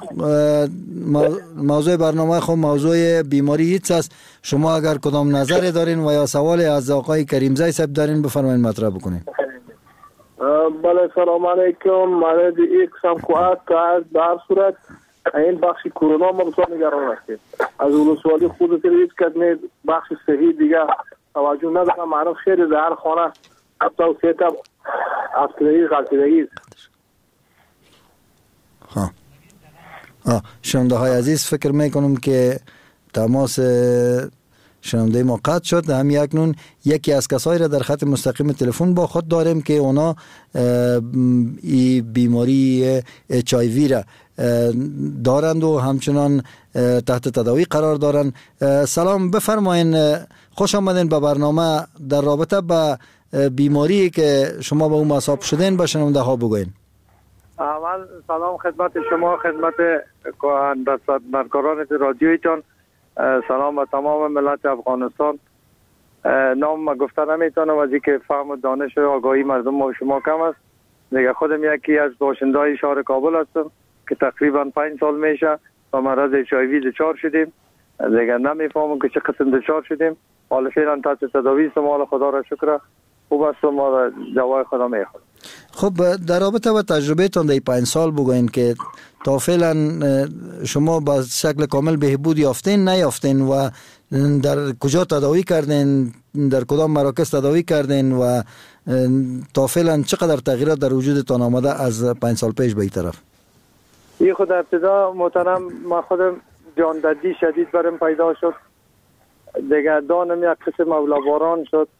موضوع برنامه خود موضوع بیماری ایدز است. شما اگر کدام نظری دارین و یا سوالی از آقای کریمزی صاحب دارین بفرمایید مطرح بکنین. بله سلام علیکم، مرض ایدز هم خواهد که در صورت این بخش کرونا ما بسیار نگران هستیم. از ولسوالی خود تلویز کردن بخش صحی دیگه توجه نداره. معروف خیلی در هر خانه حتی و سه تا افتادگی غلطیدگی است. ها آه. شنونده های عزیز، فکر میکنم که تماس شنونده ما قطع شد. هم یکنون یکی از کسایی را در خط مستقیم تلفن با خود داریم که اونا این بیماری اچ آی وی را دارند و همچنان تحت تداوی قرار دارند. سلام، بفرمایین، خوش آمدین به برنامه. در رابطه با بیماری که شما به اون مصاب شدین به شنونده ها بگوین. اول سلام خدمت شما، خدمت همکاران رادیویتان، سلام به تمام ملت افغانستان. نام ما گفته نمیتونم از اینکه فهم و دانش و آگاهی مردم ما شما کم است. دیگه خودم یکی از باشنده‌های شهر کابل هستم که تقریبا پنج سال میشه با مرض اچ آی وی دچار شدیم. دیگه نمیفهمم که چه قسم دچار شدیم. حالا فعلا تحت تداوی است، حالا خدا را شکر خوب است و ما دوای خدا میخوریم. خب در رابطه با تجربه تان در پنج سال بگوین که تا فعلا شما با شکل کامل بهبود یافتین نیافتین و در کجا تداوی کردین، در کدام مراکز تداوی کردین و تا فعلا چقدر تغییرات در وجودتان آمده از پنج سال پیش به این طرف؟ این خود ابتدا محترم ما خودم جان دردی شدید برم پیدا شد. دیگه دانم یک قسم اولاباران شد،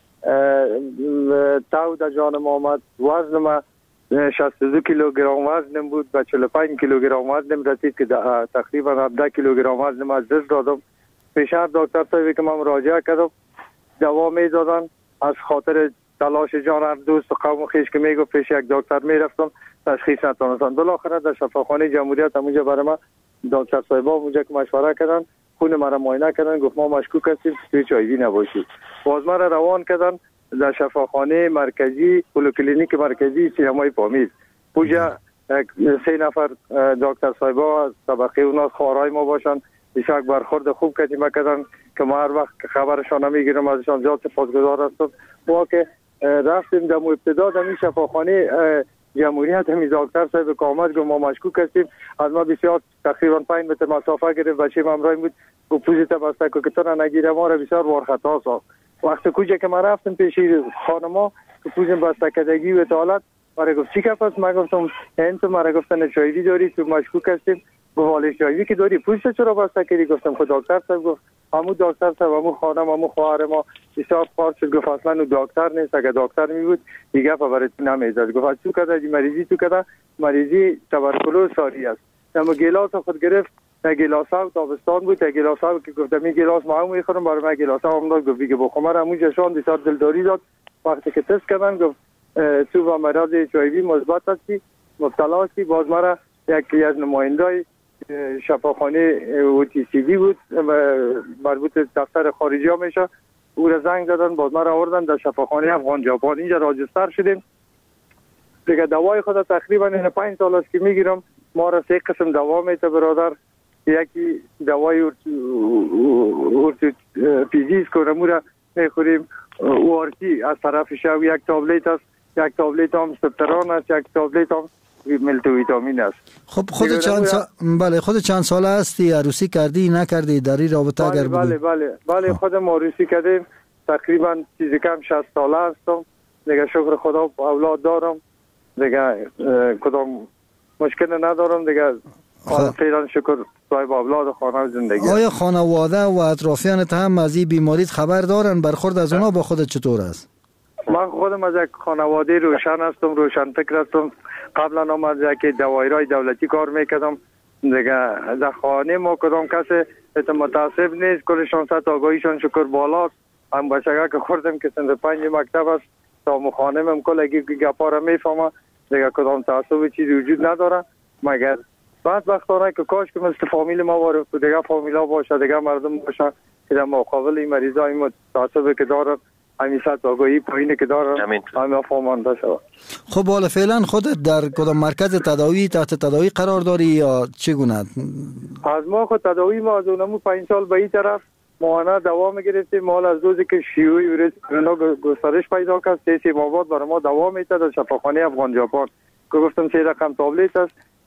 تاو در جانم آمد. وزن ما شصت و دو کیلوگرم وزنم بود، به چهل و پنج کیلوگرم وزنم رسید که تقریبا هفده کیلوگرم وزنم از دست دادم. پیش هر دکتر صاحبی که من مراجعه کردم دوا می دادن. از خاطر تلاش جان هر دوست و قوم و خویش که میگفت پیش یک دکتر میرفتم، تشخیص نتونستن. بالاخره در شفاخانه جمهوریت همونجا برای ما دکتر صاحبا اونجا که مشوره کردن، خون مرا معاینه کردن، گفت ما مشکوک هستیم که اچ آی وی نباشید. باز مرا روان کردن در شفاخانه مرکزی پلیکلینیک مرکزی سینمای پامیر. اونجا سه نفر دکتر صاحبا از طبقه اونا خارای ما باشن، بسیار برخورد خوب کردیم کردن که ما هر وقت خبرشان نمیگیرم ازشان زیاد سپاسگزار هستم. ما که رفتیم در ابتدا در این شفاخانه جمهوریت همین دکتر صاحب که آمد گفت ما مشکوک هستیم. از ما بسیار تقریبا پنج متر مسافه گرفت، بچه همراه بود و پوزیت بسته که تو را نگیره ما را بسیار وارخطا ساخت. وقتی کجا که ما رفتم پیش خانما که پوزیم بسته کدگی و اطالت مرا گفت چی کف است؟ من گفتم این تو مرا گفتن اچ آی وی داری، تو مشکوک هستیم. گفت اچ آی وی که داری پوزیت چرا بسته کردی؟ گفتم خود دکتر صاحب گفت همون دکتر صاحب همون خانم همون خواهر ما بسیار خوار شد. گفت اصلا اون دکتر نیست، اگه دکتر می بود دیگه برای تو نمیزد. گفت تو کده مریضی تو کده مریضی تبرکلوز ساری است. اما گلاس خود گرفت، نه گلاس ها تابستان بود، نه گلاس ها که گفتم این گلاس ما هم میخورم برای من گلاس ها هم داد. گفت که بخور من همونجا شان بسیار دلداری داد. وقتی که تست کردن گفت تو با مرض اچ آی وی مثبت هستی، مبتلا هستی. باز مرا یکی از نمایندای شفاخانه او تی سی دی بود مربوط دفتر خارجی ها میشه، او را زنگ زدن، باز ما را آوردن در شفاخانه افغان ژاپن. اینجا راجستر شدیم دیگه. دوای خود تقریبا این پنج سال است که میگیرم. ما را سه قسم دوا میته برادر. یکی دوای ارتوپیزیس که نمو را میخوریم، او آرتی از طرف شو یک تابلیت است، یک تابلیت هم سپتران است، یک تابلیت هم ملتی ویتامین است. خب خود چند سال بله خود چند ساله هستی؟ عروسی کردی نکردی در این رابطه؟ بله اگر بله بله بله خودم عروسی کردیم، تقریبا چیزی کم شصت ساله هستم دیگه. شکر خدا اولاد دارم دیگه، کدام مشکل ندارم دیگه. فعلا شکر صاحب اولاد و خانه و زندگی. آیا خانواده و اطرافیانت هم از این بیماریت خبر دارن؟ برخورد از اونا با خودت چطور است؟ من خودم از یک خانواده روشن هستم، روشن فکر هستم. قبلا هم از یک دایره دولتی کار میکردم دیگه. در خانه ما کدام کسی متاسب نیست، کلشان سطح آگاهیشان شکر بالاست. هم بچگاه که خوردم که سند پنج مکتب است تا مخانم هم کلگی گپا را میفهمه دیگه. کدام تعصب چیزی وجود نداره، مگر بعد وقتانه که کاش که مثل فامیل ما واره دیگه فامیلا باشه، دیگه مردم باشه که در مقابل این مریضا این تعصب که دارن، همین سطح آگاهی پایینه که دارن، همین فهمانده شود. خب حالا فعلا خودت در کدام مرکز تداوی تحت تداوی قرار داری یا چگونه؟ از ما خود تداوی ما از اونمو پنج سال به این طرف معاینه دوا میگرفتیم. ما از روزی که شیوع ویروس کرونا گسترش پیدا کرد، سه سه ماه بعد برای ما دوا میداد در شفاخانه افغان ژاپن که گفتم سه رقم تابلت است.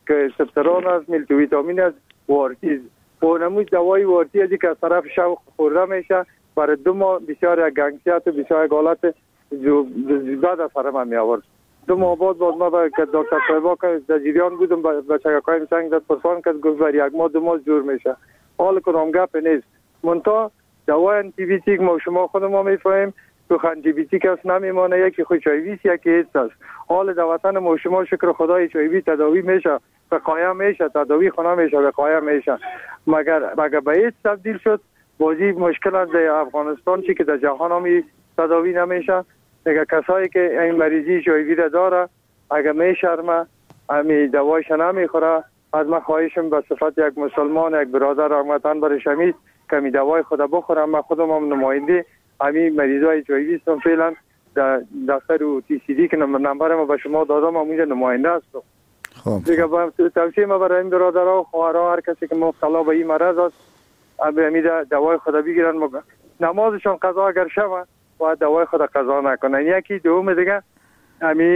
که سپتران است، ملتی ویتامین است، وارتیز. و نموز دوای وارتیز که از طرف شوق خورده میشه برای دو ماه بسیار گنگسیت و بسیار حالت جو بد از سرم می آورد. دو ماه بعد باز ما با دکتر صاحبا که در جریان بودم با چگاکای سنگ داد پرسان کرد گفت بر یک ماه دو ماه جور میشه. حال کدام گپ نیست. منتها دوای انتی بیوتیک ما شما خود ما میفهمیم تو انتی بیوتیک است نمیمانه، یکی خود چایویس یکی هیچ است. حال در وطن ما شما شکر خدای چایوی تداوی میشه و قایم میشه، تداوی خونه میشه و قایم میشه. مگر مگر به هیچ تبدیل شد بازی مشکل است در افغانستان چی که در جهان هم تداوی نمیشه. دیگه کسایی که این مریضی چایوی را داره اگر میشرمه امی دوایش نمیخوره، از من خواهشم به صفت یک مسلمان یک برادر رحمتاً بر شمید که می دوای خدا بخورم. من خودم هم نماینده امی مریضای چایوی هستم فعلا در دفتر و تی سی دی که نمبر ما به شما دادم هم اونجا نماینده هستم. خب دیگه با توصیه ما برای این برادرها و خواهرها هر کسی که مبتلا به این مرض است امی دوای خدا بگیرن. نمازشان قضا اگر شوه باید دوای خدا قضا نکنن. یکی دوم دیگه امی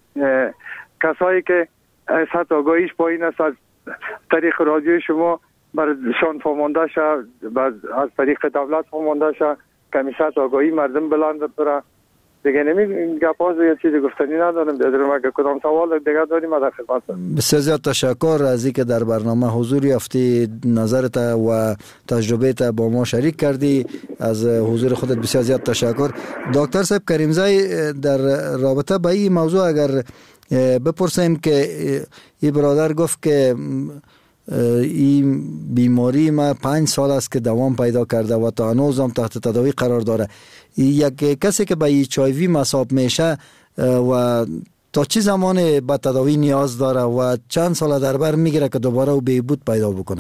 کسایی که سطح آگاهیش پایین است از طریق رادیو شما برشان فهمانده شد، از طریق دولت فهمانده شد که می سطح آگاهی مردم بلند بره. دیگه نمی گپاز یا چیزی گفتنی ندارم. دیدرم اگه کدام سوال دیگه داریم در خدمت. بسیار زیاد تشکر از اینکه در برنامه حضور یافتی، نظرت و تجربهت با ما شریک کردی. از حضور خودت بسیار زیاد تشکر. دکتر صاحب کریمزی، در رابطه با این موضوع اگر بپرسیم که این برادر گفت که این بیماری ما پنج سال است که دوام پیدا کرده و تا هنوز هم تحت تداوی قرار داره. یک کسی که به ایچ آی وی مصاب میشه و تا چه زمان به تداوی نیاز داره و چند سال در بر میگیره که دوباره او بهبود پیدا بکنه؟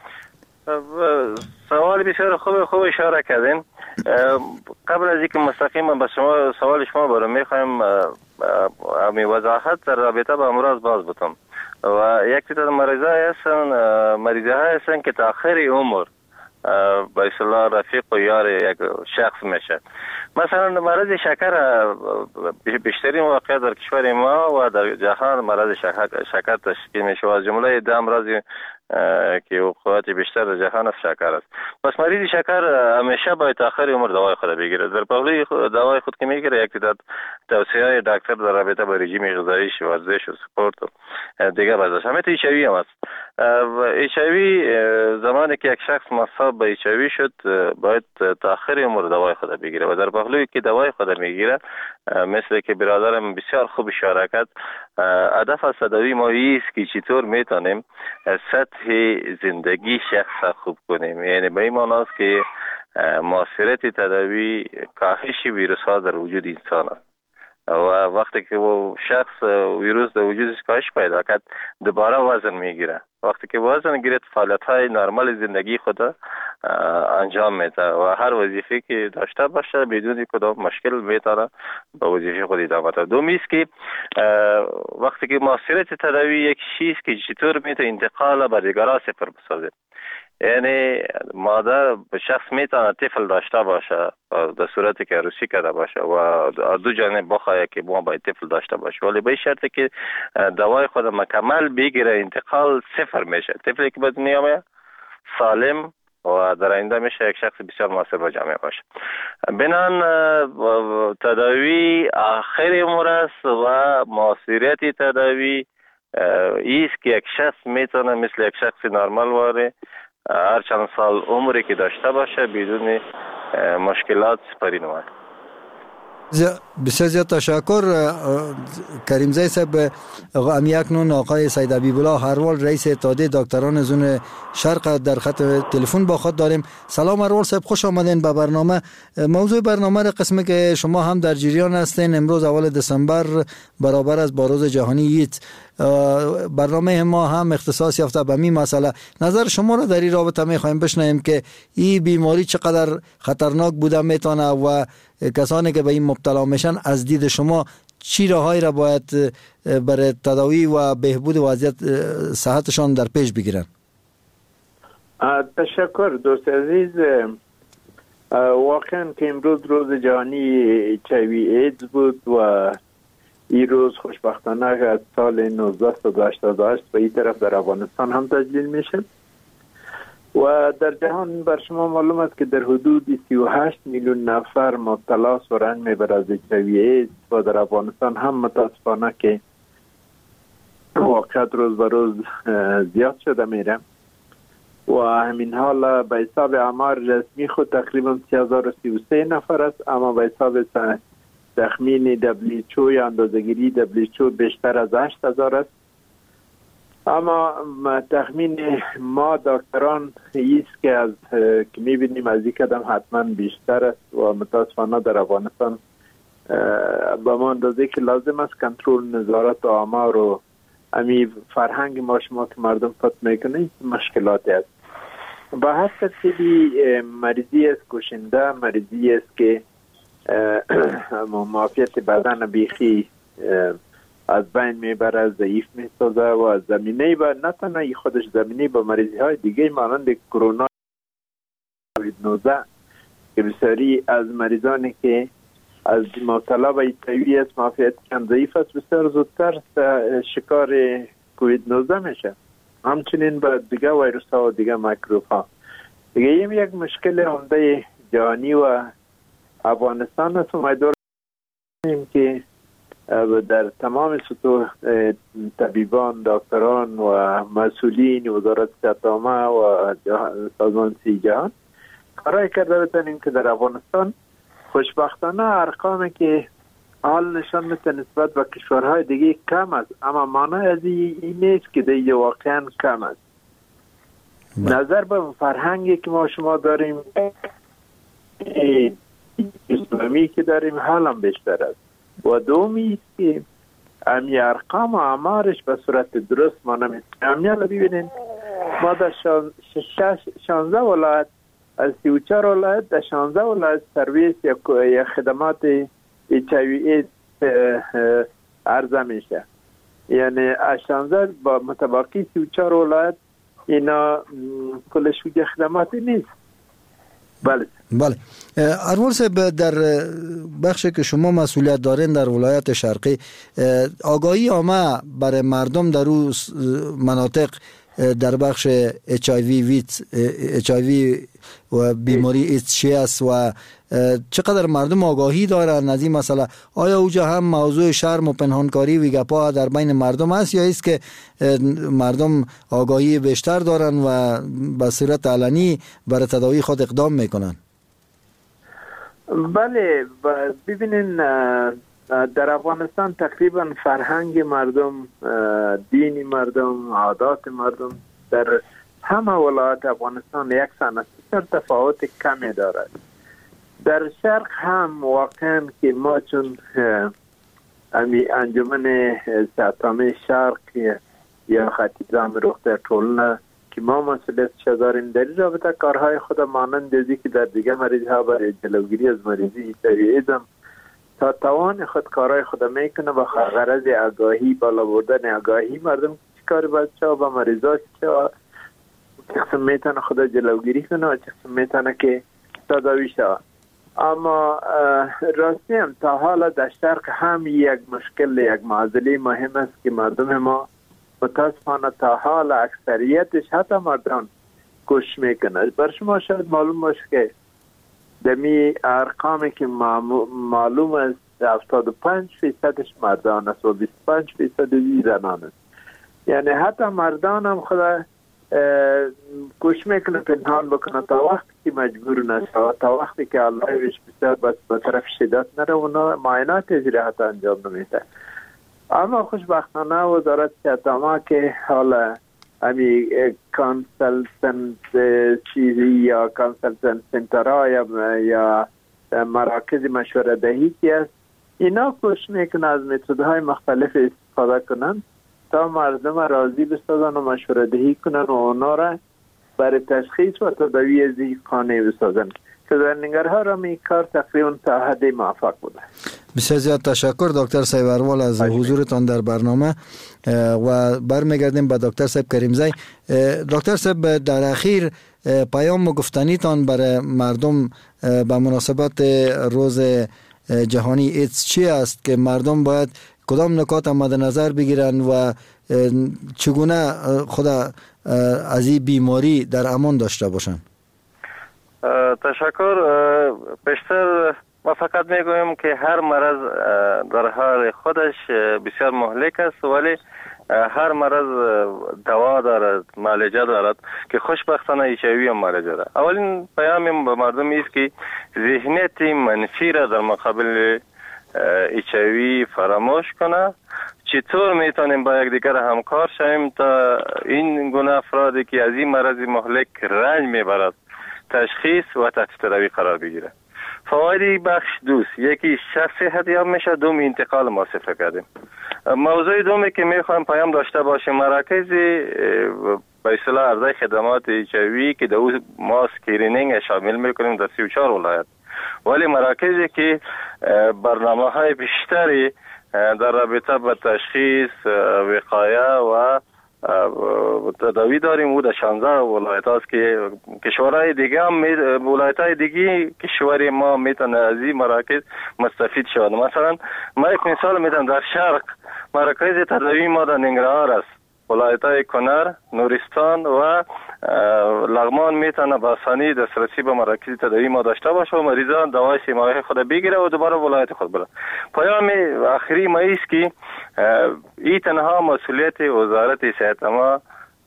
سوال بسیار خوب خوب اشاره کردین. قبل از اینکه مستقیما به شما سوال شما برم میخوایم امی وضاحت در رابطه با امراض باز بتم. و یک تعداد مریضای هستن مریضی های هستن که تاخیر عمر به اصطلاح رفیق و یار یک شخص میشه. مثلا مرض شکر بیشترین واقع در کشور ما و در جهان مرض شکر شکر تشکیل میشه و از جمله ده امراضی که وقوعات بیشتر در جهان است شکر است. پس مریض شکر همیشه باید تاخیر عمر دوای خود بگیره. در پهلوی دوای خود که میگیره یک تعداد توصیه‌های دکتر در رابطه با رژیم غذایی، ورزش و سپورت و دیگه بازش. همه ایچ آی وی هم است. ایچ آی وی زمانی که یک شخص مصاب به ایچ آی وی شد باید تاخیر عمر دوای خود بگیره و در پهلوی که دوای خود میگیره مثل که برادرم بسیار خوب اشاره کرد، هدف از تداوی ما است که چطور میتونیم سطح زندگی شخص خوب کنیم. یعنی به این معنی است که مؤثریت تداوی کاهش ویروس ها در وجود انسان است و وقتی که وہ شخص ویروس در وجودش کاهش پیدا کرد دوباره وزن میگیره. وقتی که وزن گیرد فعالیت های نرمال زندگی خود انجام میده و هر وظیفه که داشته باشه بدون کدام مشکل میتونه به وظیفه خود ادامه بده. دومی است که وقتی که مؤثریت تداوی یک چیز که چطور میتونه انتقال به دیگران صفر بسازه. یعنی مادر به شخص میتونه طفل داشته باشه در صورتی که عروسی کرده باشه و دو جانب بخواه که ما باید طفل داشته باشه، ولی به شرطی که دوای خود مکمل بگیره انتقال صفر میشه. طفلی که به دنیا میاد سالم و در آینده میشه یک شخص بسیار مناسب با جامعه باشه. بنان تداوی آخر عمر است و مؤثریت تداوی ایست که یک شخص میتونه مثل یک شخص نرمال واره هر چند سال عمری که داشته باشه بدون مشکلات سپری نماید. بسیار زیاد تشکر کریمزی صاحب. امی اکنون آقای سید حبیب الله هروال رئیس اتحادیه دکتران زون شرق در خط تلفن با خود داریم. سلام هروال صاحب، خوش آمدین به برنامه. موضوع برنامه را قسمی که شما هم در جریان هستین، امروز اول دسامبر برابر از با روز جهانی ایدز، برنامه ما هم اختصاص یافته به این مسئله. نظر شما را در این رابطه میخوایم بشنویم که این بیماری چقدر خطرناک بوده میتونه و کسانی که به این مبتلا میشن از دید شما چی راههایی را باید برای تداوی و بهبود وضعیت صحتشان در پیش بگیرن؟ تشکر دوست عزیز. واقعا که امروز روز جهانی اچ آی وی ایدز بود و این روز خوشبختانه از سال نوزده هشتاد و هشت به این طرف در افغانستان هم تجلیل میشه و در جهان بر شما معلوم است که در حدود سی و هشت میلیون نفر مبتلا است و رنج میبرد از اچ آی وی ایدز و در افغانستان هم متاسفانه که واقعیت روز به روز زیاد شده میره و همین حال به حساب آمار رسمی خود تقریبا سه هزار و سی و سه نفر است، اما به حساب تخمین دبلیوچو یا اندازه‌گیری دبلیوچو بیشتر از هشت هزار است. اما تخمین ما دکتران ایست که از که میبینیم از این قدم حتما بیشتر است و متاسفانه در افغانستان به ما اندازه که لازم است کنترل نظارت و آمار و امی فرهنگ ما شما که مردم فت میکنه مشکلاتی است. با هر ترتیبی مریضی است کشنده، مریضی است که معافیت بدن بیخی از بین میبره، ضعیف میسازه و زمینه و نه تنها خودش زمینه با مریضی های دیگه مانند کرونا کووید نوزده که بسیاری از مریضانی که از مبتلا به ایتوی است معافیت کم ضعیف است بسیار زودتر شکار کووید نوزده میشه. همچنین با دیگه ویروس ها و دیگه میکروب ها. دیگه این یک مشکل عمده جهانی و افغانستان است. امیدوارم که در تمام سطوح طبیبان، دکتران و مسئولین وزارت صحت عامه و سازمان صحت جهان کارای کرده بتونیم که در افغانستان خوشبختانه ارقامی که حال نشان میده نسبت به کشورهای دیگه کم است، اما معنی از این نیست که دیگه واقعا کم است. نظر به فرهنگی که ما شما داریم اسلامی که داریم حال هم بیشتر است و دومی است که امی ارقام و اعمارش به صورت درست ما نمیتونیم. امیال ببینید ما در شانزده ولایت از سی و چهار ولایت در شانزده ولایت سرویس یا خدمات اچ آی وی ایدز عرضه میشه، یعنی از شانزده با متباقی سی و چهار ولایت اینا کلش وجه خدماتی نیست. بله بله انور صاحب، در بخشی که شما مسئولیت دارین در ولایت شرقی، آگاهی عامه برای مردم در اون مناطق در بخش اچ آی وی اچ آی وی و بیماری ایدز چی است و چقدر مردم آگاهی دارن از این مسئله؟ آیا اوجا هم موضوع شرم و پنهانکاری و گپا در بین مردم است یا است که مردم آگاهی بیشتر دارن و به صورت علنی برای تداوی خود اقدام میکنن؟ بله ببینین در افغانستان تقریبا فرهنگ مردم، دین مردم، عادات مردم در همه ولایات افغانستان یکسان است، بسیار تفاوت کمی دارد. در شرق هم واقعا که ما چون انجمن صحت عامه شرق یا ختیزان رخ ټولنه که ما مسئولیتش داریم در این رابطه کارهای خود مانند ازی که در دیگه مریض ها برای جلوگیری از مریضی ایتوییزم تا توان خود کارهای خود میکنه و غرض آگاهی بالا بردن آگاهی مردم چیکار بچه ها با مریضا چه قسم میتونه خود جلوگیری کنه و چه قسم میتونه که تداوی شود. اما راستی هم تا حالا در شرق هم یک مشکل، یک معضله مهم است که مردم ما متاسفانه تا حال اکثریتش حتی مردان کش میکنه. بر شما شاید معلوم باشه که دمی ارقامی که معلوم است هفتاد و پنج فیصدش مردان است و بیست و پنج فیصد زنان است. یعنی حتی مردان هم خدا کش میکنه، پنهان بکنه تا وقتی که مجبور نشه، تا وقتی که الله ویش بسیار بس به طرف شدت نره اونا معاینات اجراحات انجام نمیده. اما خوشبختانه وزارت صحت عامه که حالا امی کانسلتنت چیزی یا کانسلتنت سنترها یا یا مراکز مشوره دهی که است، اینا کوشش میکنه از متدهای مختلف استفاده کنن تا مردم راضی بسازن و مشوره دهی کنن و اونا را برای تشخیص و تداوی از این قانع بسازن که در نگرها را می کار تقریبا تا حد موفق بوده. بسیار زیاد تشکر دکتر صاحب اروال از حضورتان در برنامه و برمیگردیم به دکتر صاحب کریمزی. دکتر صاحب در اخیر پیام و گفتنیتان برای مردم به مناسبت روز جهانی ایدز چی است که مردم باید کدام نکات مد نظر بگیرن و چگونه خود از این بیماری در امان داشته باشن؟ تشکر. بیشتر ما فقط میگویم که هر مرض در حال خودش بسیار مهلک است، ولی هر مرض دوا دارد، معالجه دارد که خوشبختانه ایچ آی وی هم معالجه دارد. اولین پیام به مردم است که ذهنیت منفی را در مقابل ایچ آی وی فراموش کنه. چطور میتونیم با یک دیگر همکار شویم تا این گونه افرادی که از این مرض مهلک رنج میبرد تشخیص و تحت تداوی قرار بگیره. فواید بخش دوست، یکی شخص صحتیاب میشه، دوم انتقال ما صفر کردیم. موضوع دومی که میخوایم پیام داشته باشیم مراکز به اصطلاح عرضه خدمات ایچ آی وی که در ما اسکرینینگ شامل میکنیم در سی و چهار ولایت، ولی مراکزی که برنامه های بیشتری در رابطه با تشخیص، وقایه و تداوی داریم او در شانزده ولایت هاست که کشورهای دیگه هم ولایت های دیگه کشوری ما میتونه از این مراکز مستفید شود. مثلا ما یک مثال میتونم، در شرق مراکز تداوی ما در ننگرهار است، ولایت های کنر، نورستان و لغمان میتونه با آسانی دسترسی به مراکز تداوی ما داشته باشه و مریضان دوای سه ماهه خود بگیره و دوباره ولایت خود بره. پیام آخری ما است که این تنها مسئولیت وزارت صحت ما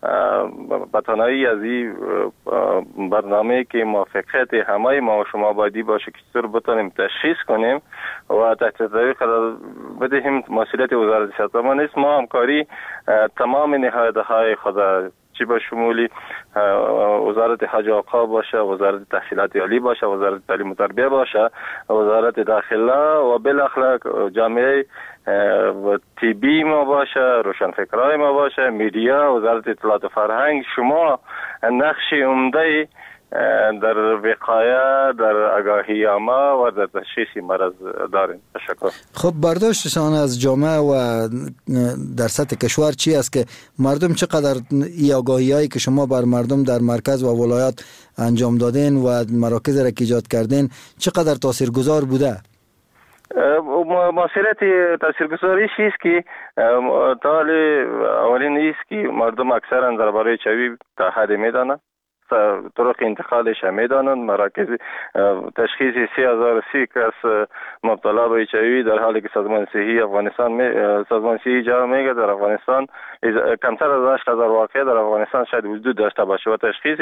به تنهایی از این برنامه که موافقت همه ما و شما بایدی باشه که چطور بتونیم تشخیص کنیم و تحت تداوی قرار بدهیم مسئولیت وزارت صحت ما نیست. ما همکاری تمام نهادهای های خود چی به شمولی وزارت حج و اوقاف باشه، وزارت تحصیلات عالی باشه، وزارت تعلیم و تربیه باشه، وزارت داخله و بالاخره جامعه و تیبی ما باشه، روشنفکرای ما باشه، میدیا، وزارت اطلاعات و فرهنگ، شما نقش عمده در وقایه، در آگاهی ما و در تشخیص مرض داریم. تشکر. خب برداشتشان از جامعه و در سطح کشور چی است که مردم چقدر این آگاهی هایی که شما بر مردم در مرکز و ولایات انجام دادین و مراکز را که ایجاد کردین چقدر تاثیرگذار بوده؟ مسئولیت تاثیرگذاریش است که تالی اولین است که مردم اکثرا درباره ایچ آی وی تا حد میدانند، طرق انتقالش هم میدانند. مراکز تشخیص سه هزار و سی کس مبتلا به ایچ آی وی در حالی که سازمان صحی افغانستان می سازمان صحی جا میگه در افغانستان کمتر از هشت هزار واقعه در افغانستان شاید وجود داشته باشه و تشخیص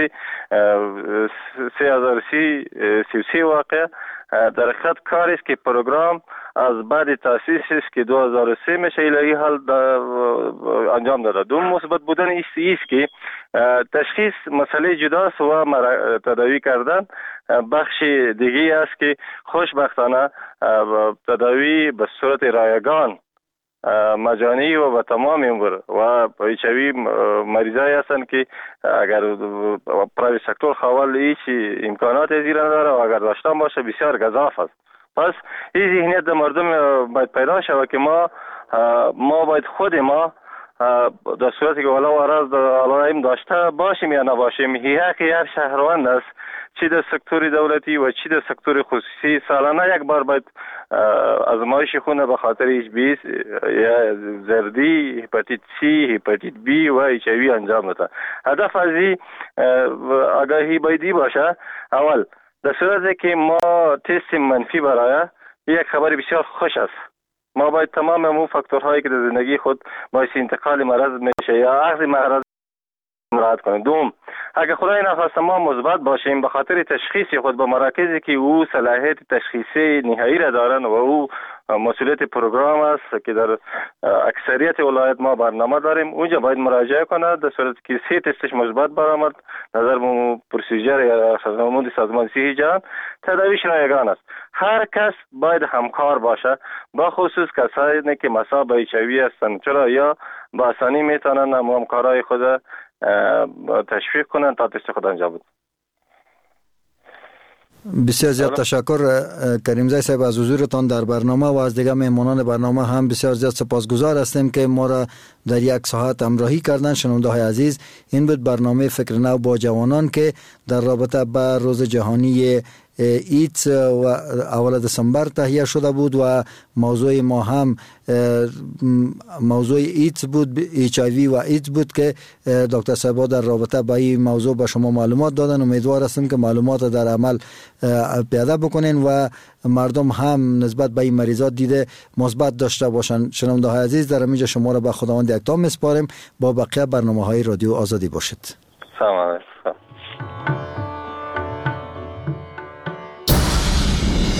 سه هزار و سی سی و سی واقعه در خط کاری است که پروگرام از بعد تاسیس است که دو هزار و سه میشه الهی حال انجام داده. دوم مثبت بودن است که تشخیص مسئله جداست و تداوی کردن بخش دیگه است که خوشبختانه تداوی به صورت رایگان مجانی و به تمام عمر و ایچ آی وی مریضایی هستند که اگر پرایوت سکتور خوال هیچ امکانات زیر نداره و اگر داشتن باشه بسیار گزاف است. پس این ذهنیت در مردم باید پیدا شود که ما ما باید خود ما در صورتی که ولو عرض علائم داشته باشیم یا نباشیم حق هر شهروند است، چی در سکتور دولتی و چی در سکتور خصوصی، سالانه یک بار باید آزمایش خون به خاطر ایچ بی یا زردی، هپاتیت سی، هپاتیت بی و ایچ آی وی انجام بده. هدف از این آگاهی بایدی باشه. اول در صورتی که ما تست منفی برای یک خبر بسیار خوش است، ما باید تمام امو فاکتورهایی که در زندگی خود باعث انتقال مرض میشه یا اخذ مرض مراعات کنیم. دوم، اگر خدای نخواسته ما مثبت باشیم به خاطر تشخیص خود به مراکزی که او صلاحیت تشخیصی نهایی را دارن و او مسئولیت پروگرام است که در اکثریت ولایت ما برنامه داریم، اونجا باید مراجعه کنه. در صورتی که سه تستش مثبت برآمد نظر به پروسیجر یا سازمان سازمان صحی جهان تداویش رایگان است. هر کس باید همکار باشه، با خصوص کسایی که مصاب ایچ آی وی هستند، چرا یا با آسانی میتونن همکارای خود تشویق کنن تا تست خود انجام بدن. بسیار زیاد تشکر کریمزی صاحب از حضورتان در برنامه و از دیگر مهمانان برنامه هم بسیار زیاد سپاسگزار هستیم که ما را در یک ساعت همراهی کردن. شنونده های عزیز، این بود برنامه فکر نو با جوانان که در رابطه با روز جهانی ایدز و اول دسامبر تهیه شده بود و موضوع ما هم موضوع ایدز بود، ایچ آی وی و ایدز بود که دکتر صاحبا در رابطه با این موضوع به شما معلومات دادن. امیدوار هستم که معلومات در عمل پیاده بکنین و مردم هم نسبت به این مریضات دیده مثبت داشته باشن. شنونده های عزیز، در اینجا شما را به خداوند یکتا میسپاریم. با بقیه برنامه های رادیو آزادی باشید. سلام.